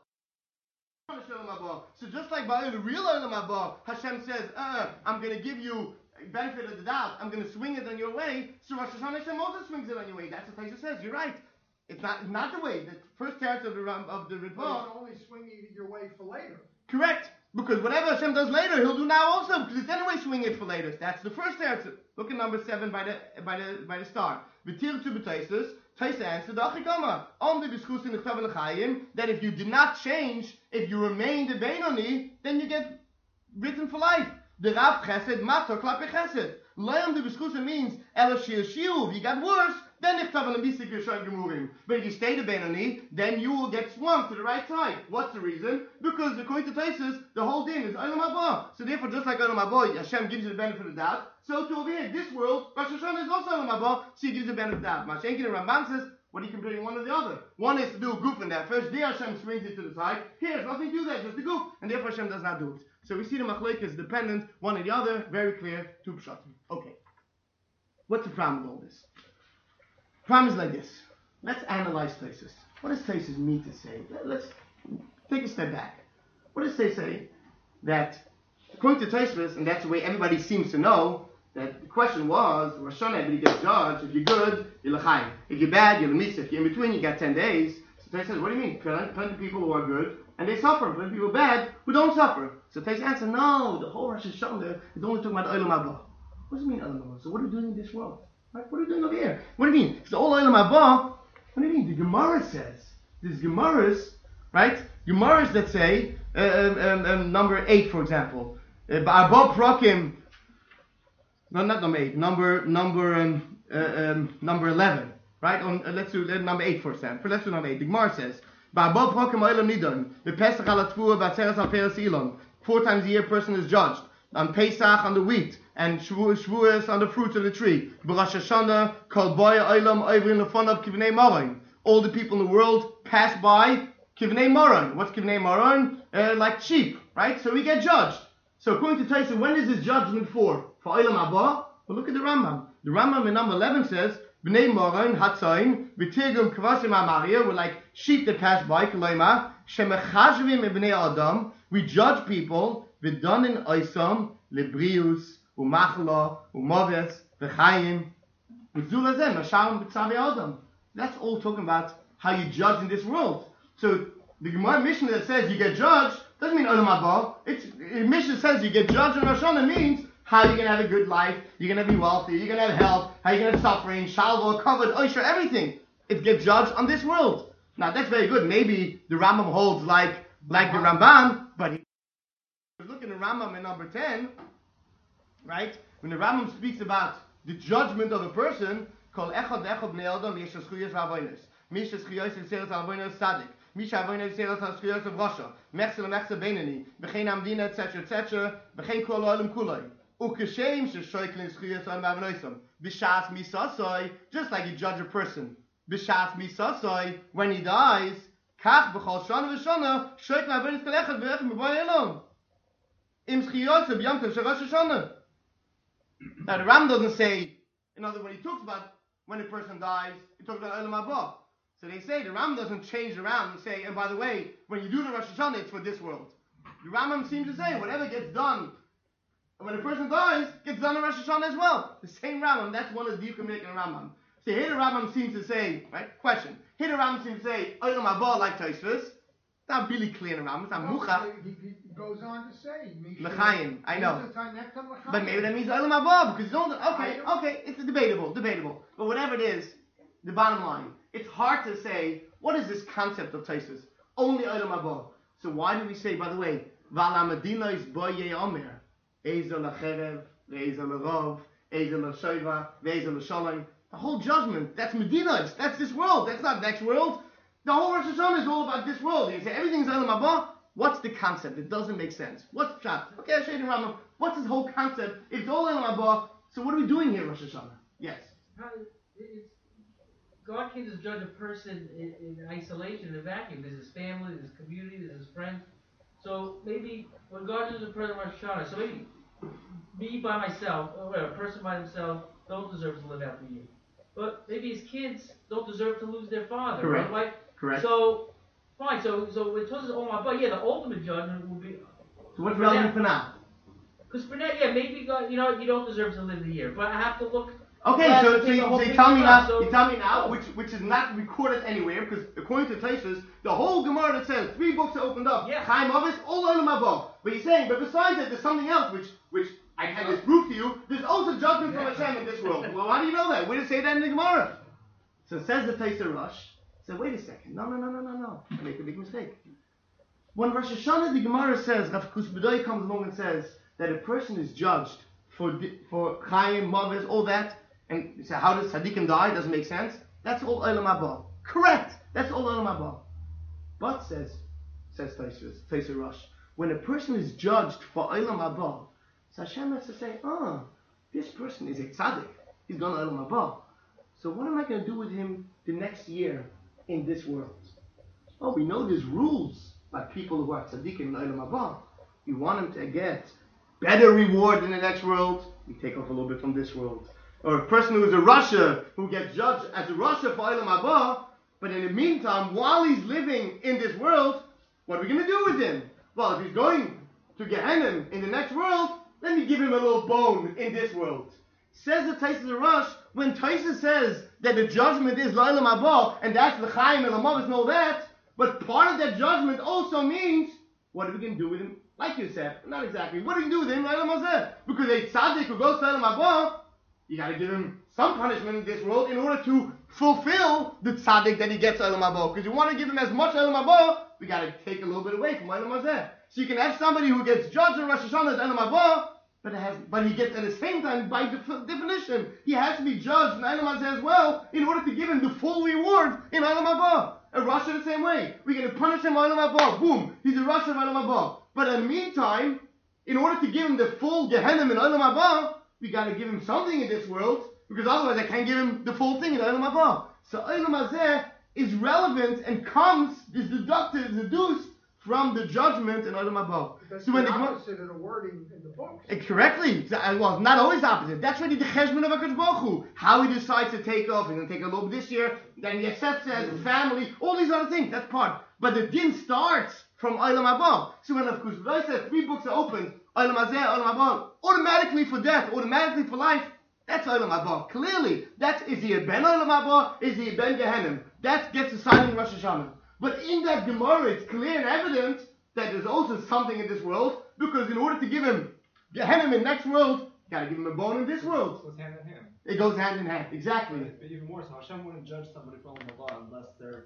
So just like by the real Olam Haba, Hashem says, I'm going to give you benefit of the doubt. I'm going to swing it on your way. So Rosh Hashanah Hashem also swings it on your way. That's what Tosfos says. You're right. It's not the way. The first teretz of the Ritva. But it's only swinging your way for later. Correct. Because whatever Hashem does later, He'll do now also. Because it's anyway swinging it for later. That's the first answer. Look at number 7 by the star. V'tir tu b'Tosfos. Tosfos answered the Achikama. Omde b'schusa nichtav l'chaim. That if you did not change, if you remained a Beinoni, then you get written for life. The Rav Chesed mato klape Chesed. Le'omde b'schusa means ela shi'ashiu. If you got worse, then if you stay the Benoni, then you will get swung to the right side. What's the reason? Because according to Taisus, the whole thing is Olam Haba. So therefore, just like Olam Haba, Hashem gives you the benefit of the doubt. So to over here, this world, Rosh Hashanah is also Olam Haba, so he gives you the benefit of the doubt. Mashenkin and Ramban says, what are you comparing one or the other? One is to do a goof in that. First, there Hashem swings it to the side. Here, it's nothing to do there, just a goof. And therefore Hashem does not do it. So we see the machlokes is dependent, one or the other, very clear, two pshatim. Okay. What's the problem with all this? The problem is like this. Let's analyze Taisus. What does Taisus mean to say? Let's take a step back. What does Taisus say? That according to Taisus, and that's the way everybody seems to know, that the question was, Rosh Hashanah, everybody gets judged. If you're good, you're l'chaim. If you're bad, you're l'mitzvah. If you're in between, you got 10 days. So Taisus says, what do you mean? Plenty of people who are good, and they suffer. Plenty of people bad, who don't suffer. So Taisus answers, no, the whole Rosh Hashanah is only talking about Olam Haba. What does it mean, Olam Haba? So what are we doing in this world? Right? What are we doing over here? What do you mean? So all Olam Haba, what do you mean? The Gemara says, there's Gemaras, right? Gemaras that say, number 8, for example. Ba'arba Prakim, no, not number 8, number 11, right? Let's do number 8 for example. Let's do number 8. The Gemara says, Ba'arba Prakim Olam Nidon, B'Pesach al Atfuah, B'Atzeres al Peres Elon. 4 times a year, a person is judged. On Pesach, on the wheat, and Shavuos on the fruits of the tree. B'Rosh Hashanah, Kol Boya Olam Oivrin Lefonav Kivnei Moron. All the people in the world pass by Kivnei Moron. What's Kivnei Moron? Like sheep, right? So we get judged. So according to Taisa, when is this judgment for? For Olam Haba? Well, look at the Rambam. The Rambam in number 11 says, B'nei Moron Hatzayin V'Tirgum Kvasim HaMaria. We're like sheep that pass by. K'loima Shemechashvim B'nei Adam. We judge people. V'danin Oisam Lebrius Umachla Umoves V'Chayim V'Zulazem Mashalim B'Tzavi Adam. That's all talking about how you judge in this world. So the Gemara Mishnah that says you get judged doesn't mean Olam Haba. It's Mishnah says you get judged in Rosh Hashanah means how you're gonna have a good life, you're gonna be wealthy, you're gonna have health, how you're gonna have suffering, shalva, covered, oisher, everything. It gets judged on this world. Now that's very good. Maybe the Rambam holds like the Ramban, but he look in the Rambam in number 10, right? When the Rambam speaks about the judgment of a person, called Echad Bnei Adam Yeshas Chuyos V'Avonos. Mishas Chuyos Yiseres Avonos Sadik. Misha Avonos Yiseres Chuyos of Rasha. Mechsel Mechsel Beinani. B'chein Amdina, etc., etc. B'chein Kol Olam Kuloi. Ukeshem Sheshoiklin Chuyos Olam Avonosim. B'shas Misasoi, just like you judge a person. B'shas Misasoi, when he dies, Kach B'chol Shana V'Shana, Shoiklin Avonos Kol Echad V'Echad M'Boy Elon. Im Chuyos B'Yom Tov Shel Rosh Hashanah. Now the Ram doesn't say, in other words, when he talks about when a person dies, he talks about Olam Haba. So they say, the Ram doesn't change around and say, and by the way, when you do the Rosh Hashanah, it's for this world. The Rambam seems to say, whatever gets done, when a person dies, gets done in Rosh Hashanah as well. The same Rambam, that's one of the Yukim making a Rambam. So here the Rambam seems to say, right, question, here the Rambam seems to say, Olam Haba like Tosfos. It's not really clear in the Rambam, it's not Mucha. He goes on to say, L'chaim, I know. But maybe that means Olam Haba, because you don't, okay, it's debatable. But whatever it is, the bottom line, it's hard to say, what is this concept of Taisus? Only Olam Haba. So why do we say, by the way, Vala Medina is Boye Omer, Ezel Lacherev, Ezel Larov, Ezel Lashoiva, Ezel Lasholem. The whole judgment, that's Medina, that's this world, that's not next world. The whole Rosh Hashanah is all about this world. You say everything's Olam Haba. What's the concept? It doesn't make sense. What's the shot? Okay, I'll show you the Rambam. What's this whole concept? It's all Olam Haba. So what are we doing here, Rosh Hashanah? Yes. God can't just judge a person in isolation, in a vacuum. There's his family, there's his community, there's his friends. So maybe when God judges a person in Rosh Hashanah, so maybe me by myself, or a person by himself, don't deserve to live out the year. But maybe his kids don't deserve to lose their father. Correct. Right? Correct. So, fine. So when it says Olam Haba, the ultimate judgment would be. So what's relevant for now? Because for now, maybe God, you don't deserve to live the year, but I have to look. Okay, so you tell me now, which is not recorded anywhere, because according to Taisus, the whole Gemara that says 3 books are opened up, Chaim Avis, all Olam Haba. But he's saying, but besides that, there's something else which I can disprove to you. There's also judgment from Hashem in this world. Well, why do you know that? Where does it say that in the Gemara? So it says the Taisus Rosh. So wait a second. No. I make a big mistake. When Rosh Hashanah, the Gemara says, Rav Kusbedoi comes along and says that a person is judged for Chaim, Mavis, all that, And you say, how does tzaddikim die? Doesn't make sense. That's all Olam Haba. Correct. That's all Olam Haba. But says Tosfos Rosh, when a person is judged for Olam Haba, so Hashem has to say, this person is a tzaddik. He's gone to Olam Haba. So what am I going to do with him the next year in this world? Oh, we know there's rules like people who are tzaddikim in Olam Haba. You want him to get better reward in the next world, you take off a little bit from this world. Or a person who is a Rasha, who gets judged as a Rasha for Olam Haba, but in the meantime, while he's living in this world, what are we going to do with him? Well, if he's going to Gehenna in the next world, let me give him a little bone in this world. Says the Tosfos Rosh, when Tosfos says that the judgment is L'Olam Haba, and that's L'chaim and L'Mavis and all that, but part of that judgment also means, what are we going to do with him? Like you said, not exactly. What do you do with him? Because a tzaddik who goes to Olam Haba, you got to give him some punishment in this world in order to fulfill the tzaddik that he gets Olam Haba. Because you want to give him as much Olam Haba, we got to take a little bit away from Olam Haba. So you can have somebody who gets judged in Rosh Hashanah as Olam Haba, but he gets at the same time, by definition, he has to be judged in Olam Haba as well in order to give him the full reward in Olam Haba. A Rasha the same way. We're going to punish him Olam Haba. Boom, he's a Rasha of Olam Haba. But in the meantime, in order to give him the full Gehenna in Olam Haba, we got to give him something in this world, because otherwise I can't give him the full thing in Olam Haba. So Olam Hazeh is relevant and is deduced from the judgment in Olam Haba. That's so when the the opposite of the wording in the books. Correctly. Well, not always opposite. That's really the cheshbon of HaKadosh Baruch Hu. How he decides to take off. He's going to take a little bit this year, then he accepts it as a family, all these other things. That's part. But the din starts from Olam Haba. So when, of course, I said 3 books are opened, Olam Hazeh, Olam Haba, automatically for death, automatically for life, that's Olam Haba. Clearly, is he a ben Olam Haba? Is he a ben Gehenna? That gets decided in Rosh Hashanah. But in that Gemara, it's clear and evident that there's also something in this world, because in order to give him Gehenna in the next world, you gotta give him a bone in this world. It goes hand in hand. It goes hand in hand, exactly. But even more so, Hashem wouldn't judge somebody for Olam Haba unless they're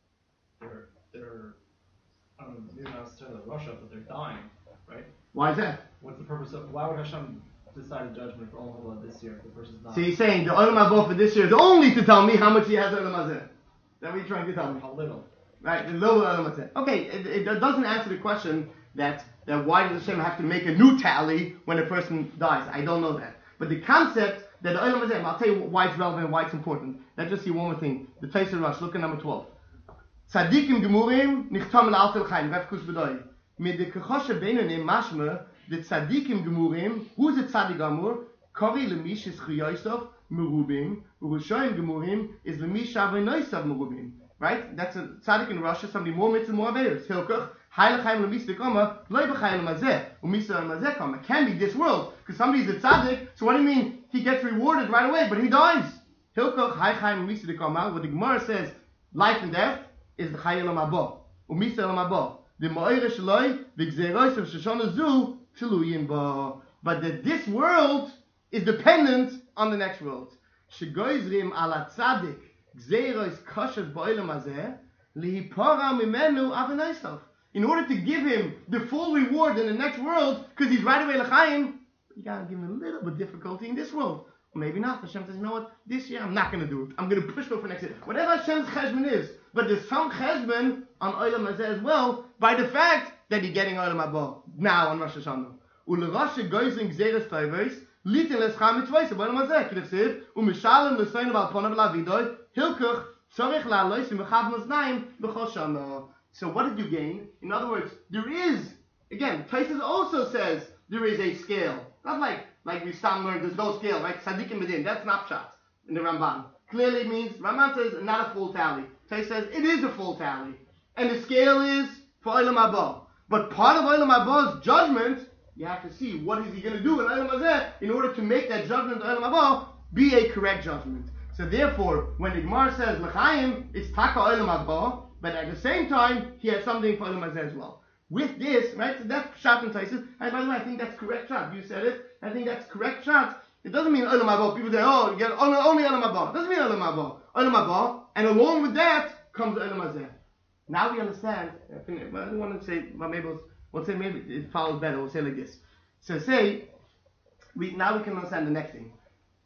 I don't know, maybe not necessarily Russia, but they're dying, right? Why is that? What's the purpose of? Why would Hashem decide a judgment for Olam Haba this year if the person's dying? So he's saying the Olam Haba for this year is only to tell me how much he has Olam Hazeh. Is that what you're trying to tell me? How little? Right, the little Olam Hazeh. Okay, it doesn't answer the question that why does Hashem have to make a new tally when a person dies? I don't know that. But the concept that the Olam Hazeh, I'll tell you why it's relevant and why it's important. Let's just see one more thing. The Tosfos Rosh, look at number 12. Tzadikim gemurim nichtam l'altel chaim. Rav Kus B'doi. Mit de kechoshe beinonim mashma the tzadikim gemurim. Who's a tzadik gamur? Kori lemish is chiyosov merubim. Urushoyim gemurim is lemish avenoisav merubim. Right? That's a tzaddik in Russia. Somebody more mitzvah, more averos. Hilkoch heilig chaim lemish dekama loy b'chaim lemazeh u'misa lemazeh kama. It can be this world because somebody's a tzaddik. So what do you mean he gets rewarded right away, but he dies? Hilkoch heilig chaim lemish dekama. What the Gemara says, life and death is the Chayil Haba, Umisa Haba. The Ma'ira Shaloi, the Gzeros of Shoshana Zu, Tluyin Ba. But that this world is dependent on the next world. Shegoizrim ala Tzadik, Gzeros Koshet Ba'olam Hazeh, Lihipara Mimenu Avenoisav. In order to give him the full reward in the next world, because he's right away L'chaim, you gotta give him a little bit of difficulty in this world. Or maybe not. Hashem says, you know what? This year I'm not going to do it. I'm going to push for next year. Whatever Hashem's cheshbon is. But there's some cheshbon on Olam Hazeh as well by the fact that you're getting Olam Haba now on Rosh Hashanah. U'lerashe goizing gzeres toivos litin lescham mitzvos Olam Hazeh k'nechsiv u'mishalem l'soinu v'alponav l'avidoi hilkuch tzorich la'alois v'mechav maznaim b'chol shana. So what did you gain? In other words, there is, again, Tosfos also says there is a scale. Not like we start learning, there's no scale, right? Tzadikim Medin, that's not pshat in the Ramban. Clearly it means, Ramban says not a full tally. Tosfos says it is a full tally. And the scale is for Olam Haba. But part of Olam Haba's judgment, you have to see what is he going to do in Olam Hazeh in order to make that judgment of Olam Haba be a correct judgment. So therefore, when the Gemara says L'chaim, it's Taka Olam Haba, but at the same time, he has something for Olam Hazeh as well. With this, right, so that's Pshat and Tosfos. And by the way, I think that's correct shot. You said it. I think that's correct shot. It doesn't mean Olam Haba. People say, oh, you get only Olam Haba. It doesn't mean Olam Haba. Olam Haba, and along with that comes Olam Hazeh. Now we understand. I don't want to say, well, maybe it follows better. We'll say like this. So now we can understand the next thing.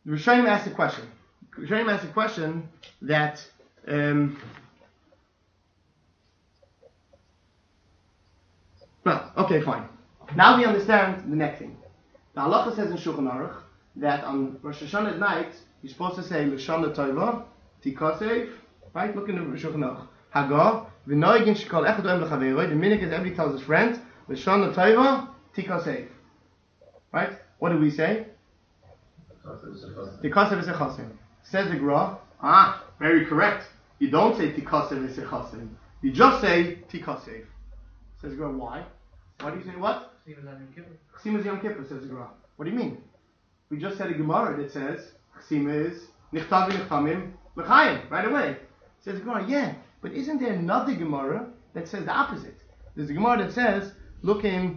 the Rishonim asked a question. The Rishonim asked a question that well, okay, fine. Now we understand the next thing. The halacha says in Shulchan Aruch that on Rosh Hashanah night you're supposed to say L'shana Tova, Tikasev, right? Look in the Shulchan Aruch. Haga, v'noigin shekol echad oem l'chaveiroi. The minhag is everybody tells his friend L'shana Tova, Tikasev. Right? What do we say? Tikasev is a chasim. Says the Gra. Very correct. You don't say Tikasev is a chasim. You just say Tikasev. Says the Gra. Why? Why do you say what? Chasima is Yom Kippur, says the Gra. What do you mean? We just said a Gemara that says Chasima is Nichtavi Nechtamim L'chaim right away. Says the Gemara, yeah, but isn't there another Gemara that says the opposite? There's a Gemara that says, look in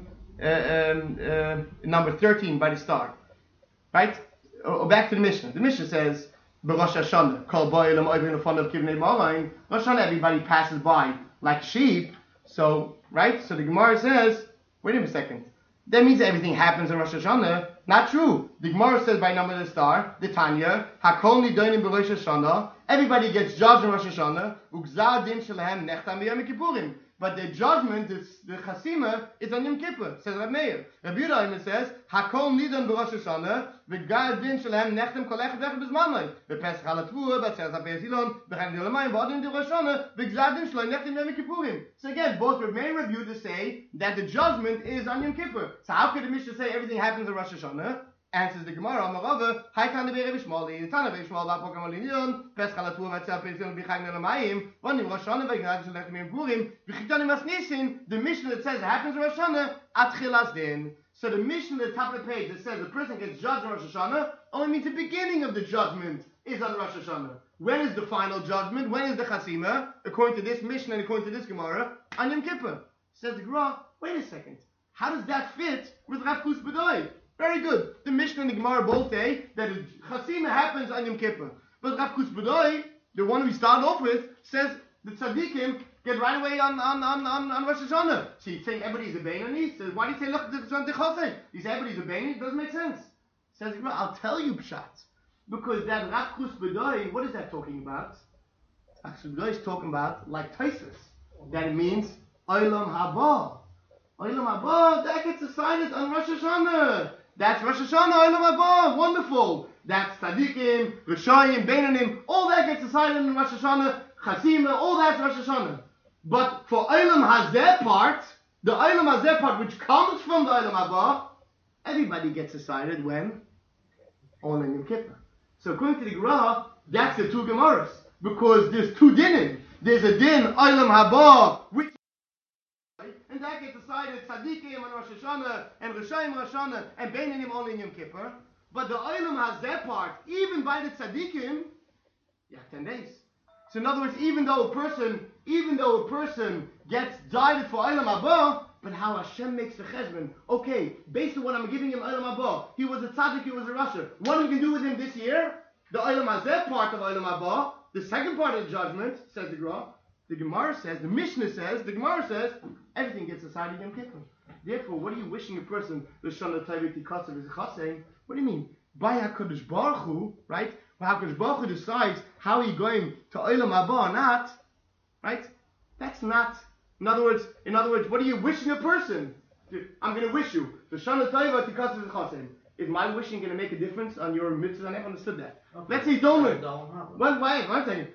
number 13 by the star, right? Or back to the Mishnah. The Mishnah says, B'Rosh Hashanah, Kol Bo'elam Oivin Ufon of Kivnei Morain. Rosh Hashanah, everybody passes by like sheep. So, right? So the Gemara says, wait a second. That means everything happens in Rosh Hashanah. Not true. The Gemara says by number of the star, the Tanya, Hakol Nidonim B'Rosh Hashanah. Everybody gets judged in Rosh Hashanah. Ugzar Din Shelehem Nechtam B'Yom Kippurim. But the judgment, the chasima, is on Yom Kippur, says Rav Meir. Rabbi Yehuda says, Hakol Nidon B'Rosh Hashanah, V'gad Din Shelehem Nechtam Kol Echad V'Echad B'Zmanai. V'Pesach Al HaTvuah, V'Tzeres HaPei Silon, V'Chaim D'Olamayim, V'Odin D'Rosh Hashanah, V'gzad Din Shelehem Nechtam B'Yom Kippurim. So again, both Rav Meir and Rabbi Yehuda say that the judgment is on Yom Kippur. So how could the Mishnah say everything happens in Rosh Hashanah? Answers the Gemara, Amarava, Haikan de Be'er Vishmoli, the Tana Vishmol, V'Apok Amalinion, Pesach Al HaTvuah, V'Tzeres HaPei Silon, V'Chaim D'Olamayim, V'Odim Rosh Hashanah, V'Gzad Din Shelehem B'Yom Kippurim, V'Chitonim Asnisin, the Mishnah that says it happens in Rosh Hashanah, Atchilas Din. So the Mishnah at the top of the page that says the person gets judged on Rosh Hashanah only means the beginning of the judgment is on Rosh Hashanah. When is the final judgment? When is the Chasima? According to this Mishnah and according to this Gemara, on Yom Kippur. Says the Gemara, wait a second. How does that fit with Rav Kus B'doi? Very good. The Mishnah and the Gemara both say that the Chasima happens on Yom Kippur. But Rav Kus B'doi, the one we started off with, says the Tzaddikim get right away on Rosh Hashanah. So he's saying everybody's a Beinoni? So why do you say, look, it's on Techoseh? You say everybody's a Beinoni? It doesn't make sense. Says, I'll tell you, Pshat. Because that Rav Kus B'doi, what is that talking about? Rav Kus B'doi is talking about, like Taisus, that it means Olam Haba. Olam Haba, that gets decided on Rosh Hashanah. That's Rosh Hashanah, Olam Haba. Wonderful. That's Tzaddikim, Rishayim, Beinonim, all that gets decided in Rosh Hashanah. Chasima, all that's Rosh Hashanah. But for Olam Hazeh part, the Olam Hazeh part which comes from the Olam Haba, everybody gets decided when? On Yom Kippur. So according to the Gemara, that's the two Gemaras. Because there's two dinim. There's a din, Olam Haba, which and that gets decided Tzaddikim on Rosh Hashanah, and Rishayim Rosh Hashanah, and Beinonim only in Yom Kippur. But the Olam Hazeh part, even by the Tzaddikim, 10 days. So in other words, even though a person gets guided for Olam Haba, but how Hashem makes the cheshbon. Okay, based on what I'm giving him Olam Haba, he was a tzaddik, he was a rasha. What are we going to do with him this year? The Olam Hazeh part of Olam Haba, the second part of the judgment, says the Gemara. The Gemara says, the Mishnah says, the Gemara says, everything gets decided in Yom Kippur. Therefore, what are you wishing a person, L'shana Tova Tikasev is a chasem? What do you mean? By HaKadosh Baruch Hu, right? When HaKadosh Baruch Hu decides how he's going to Olam Haba or not, right? That's not. In other words, what are you wishing a person? I'm going to wish you. L'shana Tova Tikasev is a chasem. Is my wishing going to make a difference on your mitzvah? I never understood that. Okay. Let's say you don't learn. One second.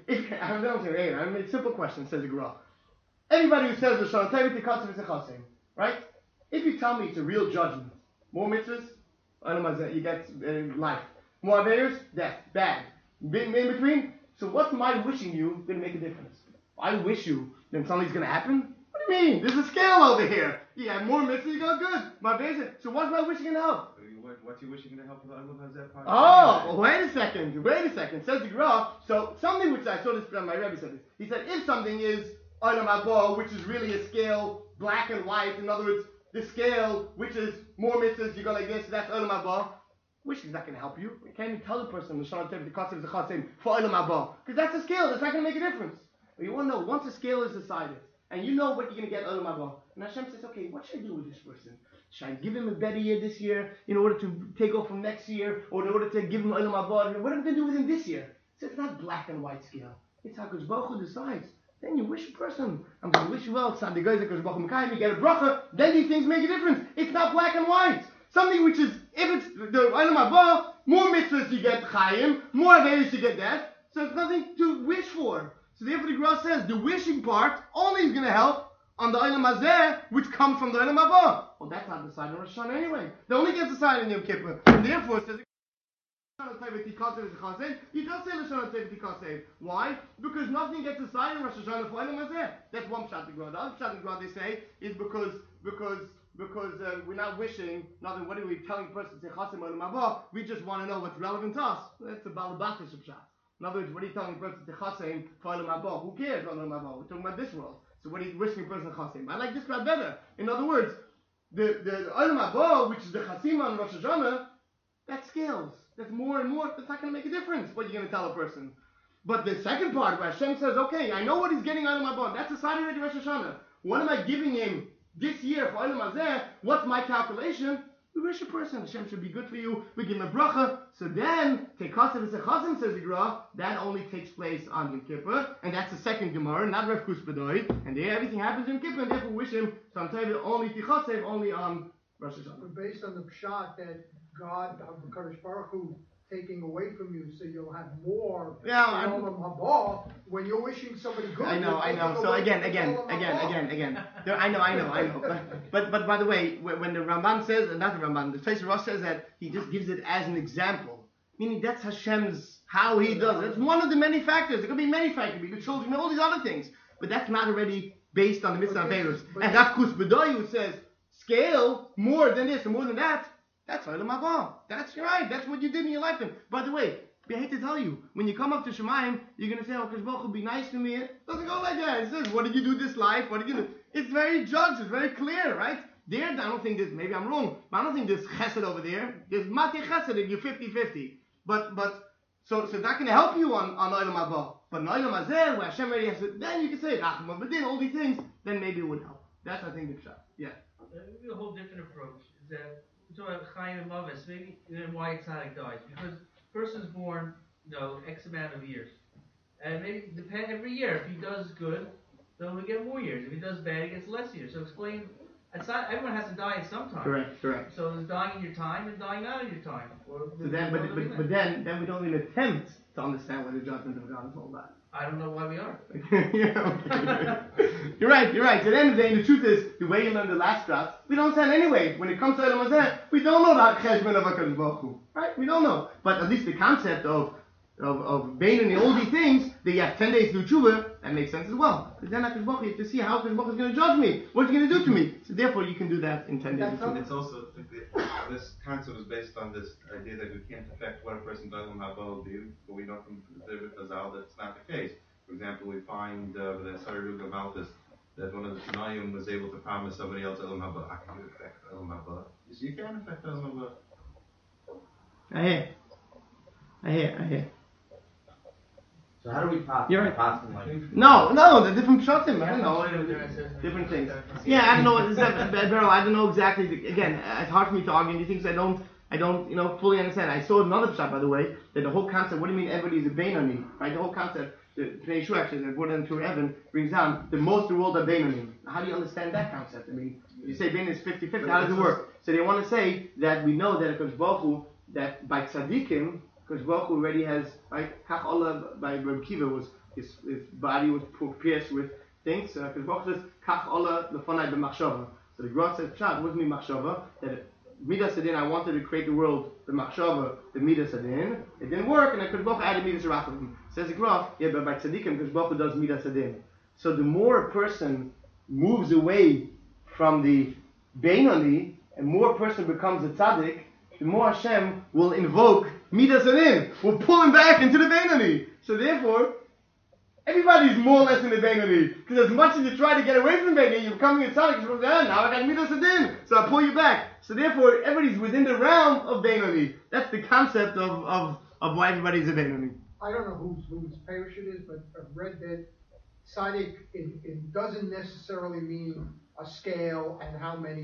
A simple question, says the Gemara. Everybody who says L'shana Tova Tikasev is a chasem, right? If you tell me it's a real judgment, more mitzvahs, you get life. More aveiros, death, bad. In between, so what's my wishing you going to make a difference? I wish you, then something's going to happen? What do you mean? There's a scale over here. You have more mitzvahs, you go good. My aveiros, so what's my wishing going to help? What's your wishing to help with Olam Hazeh part? Oh, wait a second. Says the Gemara. So something which I saw this, my Rebbe said this. He said if something is Olam Haba, which is really a scale, black and white, in other words, the scale, which is more mitzvahs, you go like this, that's Olam Haba. Wishing is not going to help you. You can't even tell the person L'shana Tova Tikasev is a chasem for Olam Haba. Because that's a scale, that's not going to make a difference. But you want to know, once the scale is decided, and you know what you're going to get Olam Haba, and Hashem says, okay, what should I do with this person? Should I give him a better year this year in order to take off from next year, or in order to give him Olam Haba? What am I going to do with him this year? So it's not black and white scale. It's how Kosh Baruch Hu decides. Then you wish a person, I'm going to wish you well. It's not the guys that Kosh Baruch Hu Mekayim, you get a bracha. Then these things make a difference. It's not black and white. Something which is, if it's the Olam Haba, more mitzvahs you get Chaim, more Averis you get death. So it's nothing to wish for. So therefore the Gra says the wishing part only is going to help on the Olam Hazeh, which comes from the Olam Haba. Well, that's not decided on Rosh Hashanah anyway. They only get decided in Yom Kippur. And therefore it says, you don't say Lashon Teveti Kasev. Why? Because nothing gets decided in Rosh Hashanah for Olam Hazeh. That's one pshat the Gra. The other pshat the Gra they say is because we're not wishing, nothing. What are we telling the person to say Chasim Olam Haba? We just want to know what's relevant to us. That's the Balabatish pshat. In other words, what are you telling the person to Chasim for Olam Haba? Who cares Olam Haba? We're talking about this world. So what are you wishing a person Chasim? I like this pshat better. In other words, the Olam Haba, which is the Chasim on Rosh Hashanah, that scales. That's more and more. That's not going to make a difference what you're going to tell a person. But the second part where Hashem says, okay, I know what he's getting out of my bond. That's decided already Rosh Hashanah. What am I giving him this year for Olam Hazeh? What's my calculation? We wish a person, Hashem should be good for you. We give him a bracha. So then, Tekasav V'Sechasim, says the Gra, that only takes place on Yom Kippur. And that's the second Gemara, not Rav Kus B'doi. And there everything happens in Yom Kippur, and therefore wish him, so I'm telling you, only Tekasav, only on Rosh Hashanah. But based on the pshat that God, Kadosh Baruch Hu, taking away from you, so you'll have more. Yeah, Olam Haba. When you're wishing somebody good, I know. So again. I know. But by the way, when the Ramban says, not the Ramban, the Tosfos Rosh says that he just gives it as an example, meaning that's Hashem's how He does it. It's one of the many factors. There could be many factors. It could be the children, all these other things, but that's not already based on the mitzvah of Beirut. And Rav Kus B'doi says scale more than this and more than that. That's Olam Haba. That's right. That's what you did in your lifetime. By the way, I hate to tell you, when you come up to Shemaim, you're going to say, oh, Kosh Baruch Hu, be nice to me. It doesn't go like that. It says, what did you do this life? What did you do? It's very judged. It's very clear, right? There, I don't think there's, maybe I'm wrong, but I don't think there's chesed over there. There's mati chesed, and you're 50-50. So it's not going to help you on Olam Haba. But in Olam Hazeh, where Hashem already has it, then you can say, Rachman, but then all these things, then maybe it would help. That's, I think, the pshat. Yeah. Maybe a whole different approach is that we talk about Chaim and Mavis, maybe why tzaddik dies. Because a person's born, X amount of years. And maybe depend every year. If he does good, then we get more years. If he does bad, he gets less years. So explain, everyone has to die at some time. Correct. So there's dying in your time and dying out of your time. So then we don't even attempt to understand what the judgment of God is all about. I don't know why we are. You're right. So at the end of the day, the truth is, the way you learn the last draft, we don't understand anyway. When it comes to Olam Hazeh, we don't know the cheshbon of HaKadosh Baruch Hu. Right? We don't know. But at least the concept of Bein and all these things, that you have 10 days to do tshuva, that makes sense as well. Because then HaKadosh Baruch Hu, you have to see how HaKadosh Baruch Hu is going to judge me. What's he going to do to me? So therefore, you can do that in 10 days. It's also, this concept is based on this idea that we can't affect what a person does and how will do, but we know from the Chazal that it's not the case. For example, we find the Sararug of Malchus that one of the Tanayim was able to promise somebody else Olam Haba. I can affect Olam Haba. You can't affect Olam Haba. I hear. So how do we You're right. possibly? No, the different pshatim. I don't know, different things. Yeah, I don't know. I don't know exactly. Again, it's hard for me to argue. These things I don't, fully understand. I saw another pshat, by the way, that the whole concept. What do you mean everybody is a Beinoni? Right? The whole concept. The Pnei Yeshua actually, that Gordon Tur Evan brings down the most of the world are Beinoni. How do you understand that concept? I mean, you say Bein is 50-50. How does it work? So they want to say that we know that Kosh Baruch Hu, that by tzaddikim, Kosh Baruch Hu already has, right? Kach Allah by Reb Kiva was his body was pierced with things. Kosh Baruch Hu says Kach Allah lefanai b'machshava. So the Gra says, "Pshat, what does mean machshava? That Midas Adin, I wanted to create the world, the machshava, the Midas Adin. It didn't work, and Kosh Baruch Hu added Midas Rachman. Says the Gra, but by tzaddikim, Kosh Baruch Hu does Midas Adin. So the more a person moves away from the Beinoni, and more a person becomes a tzaddik, the more Hashem will invoke Midas Adin, will pull him back into the Beinoni. So therefore, everybody's more or less in the Beinoni. Because as much as you try to get away from Beinoni, you're becoming a tzaddik. You're like, now I got Midas Adin, so I pull you back. So therefore, everybody's within the realm of Beinoni. That's the concept of why everybody's a Beinoni. I don't know whose parish it is, but I've read that tzaddik, it doesn't necessarily mean a scale and how many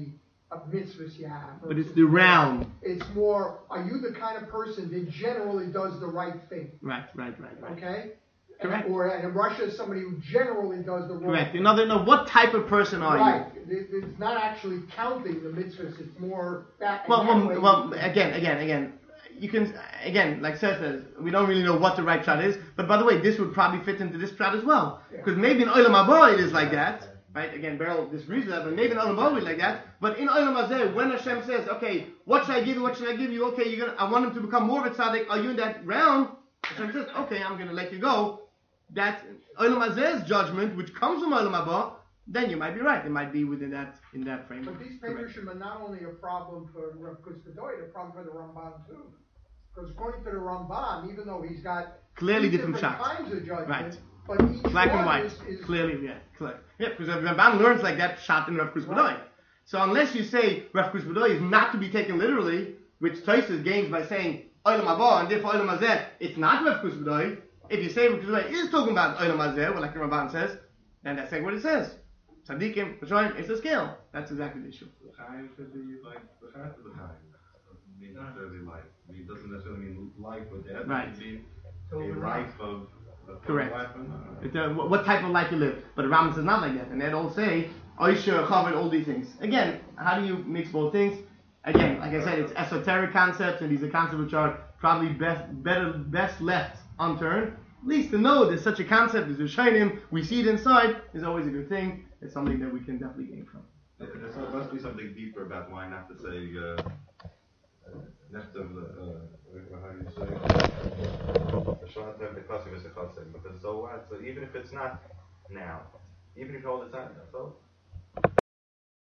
of mitzvahs you have. But it's the realm. It's more, are you the kind of person that generally does the right thing? Right. Okay? Correct. And in Russia, is somebody who generally does the wrong Correct. thing. In other words, what type of person are Right. It's not actually counting the mitzvahs. It's more that. you? Well, again. You can, again, like Seth says, we don't really know what the right shot is. But by the way, this would probably fit into this shot as well. Because maybe in Olam Haba it is like that. Right? Again, Beryl disagrees with that, but maybe in Olam Haba it's like that. But in Olam Hazeh, when Hashem says, okay, what should I give you? What should I give you? Okay, I want him to become more of a tzaddik. Are you in that realm? Hashem says, okay, I'm going to let you go. That's Olam Hazeh's judgment, which comes from Olam Haba. Then you might be right. It might be within in that frame. But these Perushim are not only a problem for Rav Kutzpadoy, they're a problem for the Ramban too. Because according to the Ramban, even though he's got Clearly different shots. kinds of judgment, Right. but each Black one and white. is Clearly, yeah. Clear. Yeah, because Ramban learns like that shot in Rav Kutzpadoy. Right. So unless you say Rav Kutzpadoy is not to be taken literally, which Tosfos gains by saying Olam Haba, and therefore Olam Hazeh, it's not Rav Kutzpadoy. If you say Rav Kutzpadoy is talking about Olam Hazeh, well, like the Ramban says, then that's like what it says. Tzaddikim, Rishonim, it's a scale. That's exactly the issue. The Chaim should be like the Chaim to the Chaim. Doesn't mean necessarily life. I mean, it doesn't necessarily mean life with that. Right. It means a life of Correct. life and, What type of life you live. But the Rambam says not like that. And they all say, Oisha, Chavod, all these things. Again, how do you mix both things? Again, like I said, it's esoteric concepts, and these are concepts which are probably best left unturned. At least to know there's such a concept as Rishonim, we see it inside, is always a good thing. It's something that we can definitely gain from. There must be something deeper about why not to say next of how do you say because so what? So even if it's not now, even if you hold it's not, so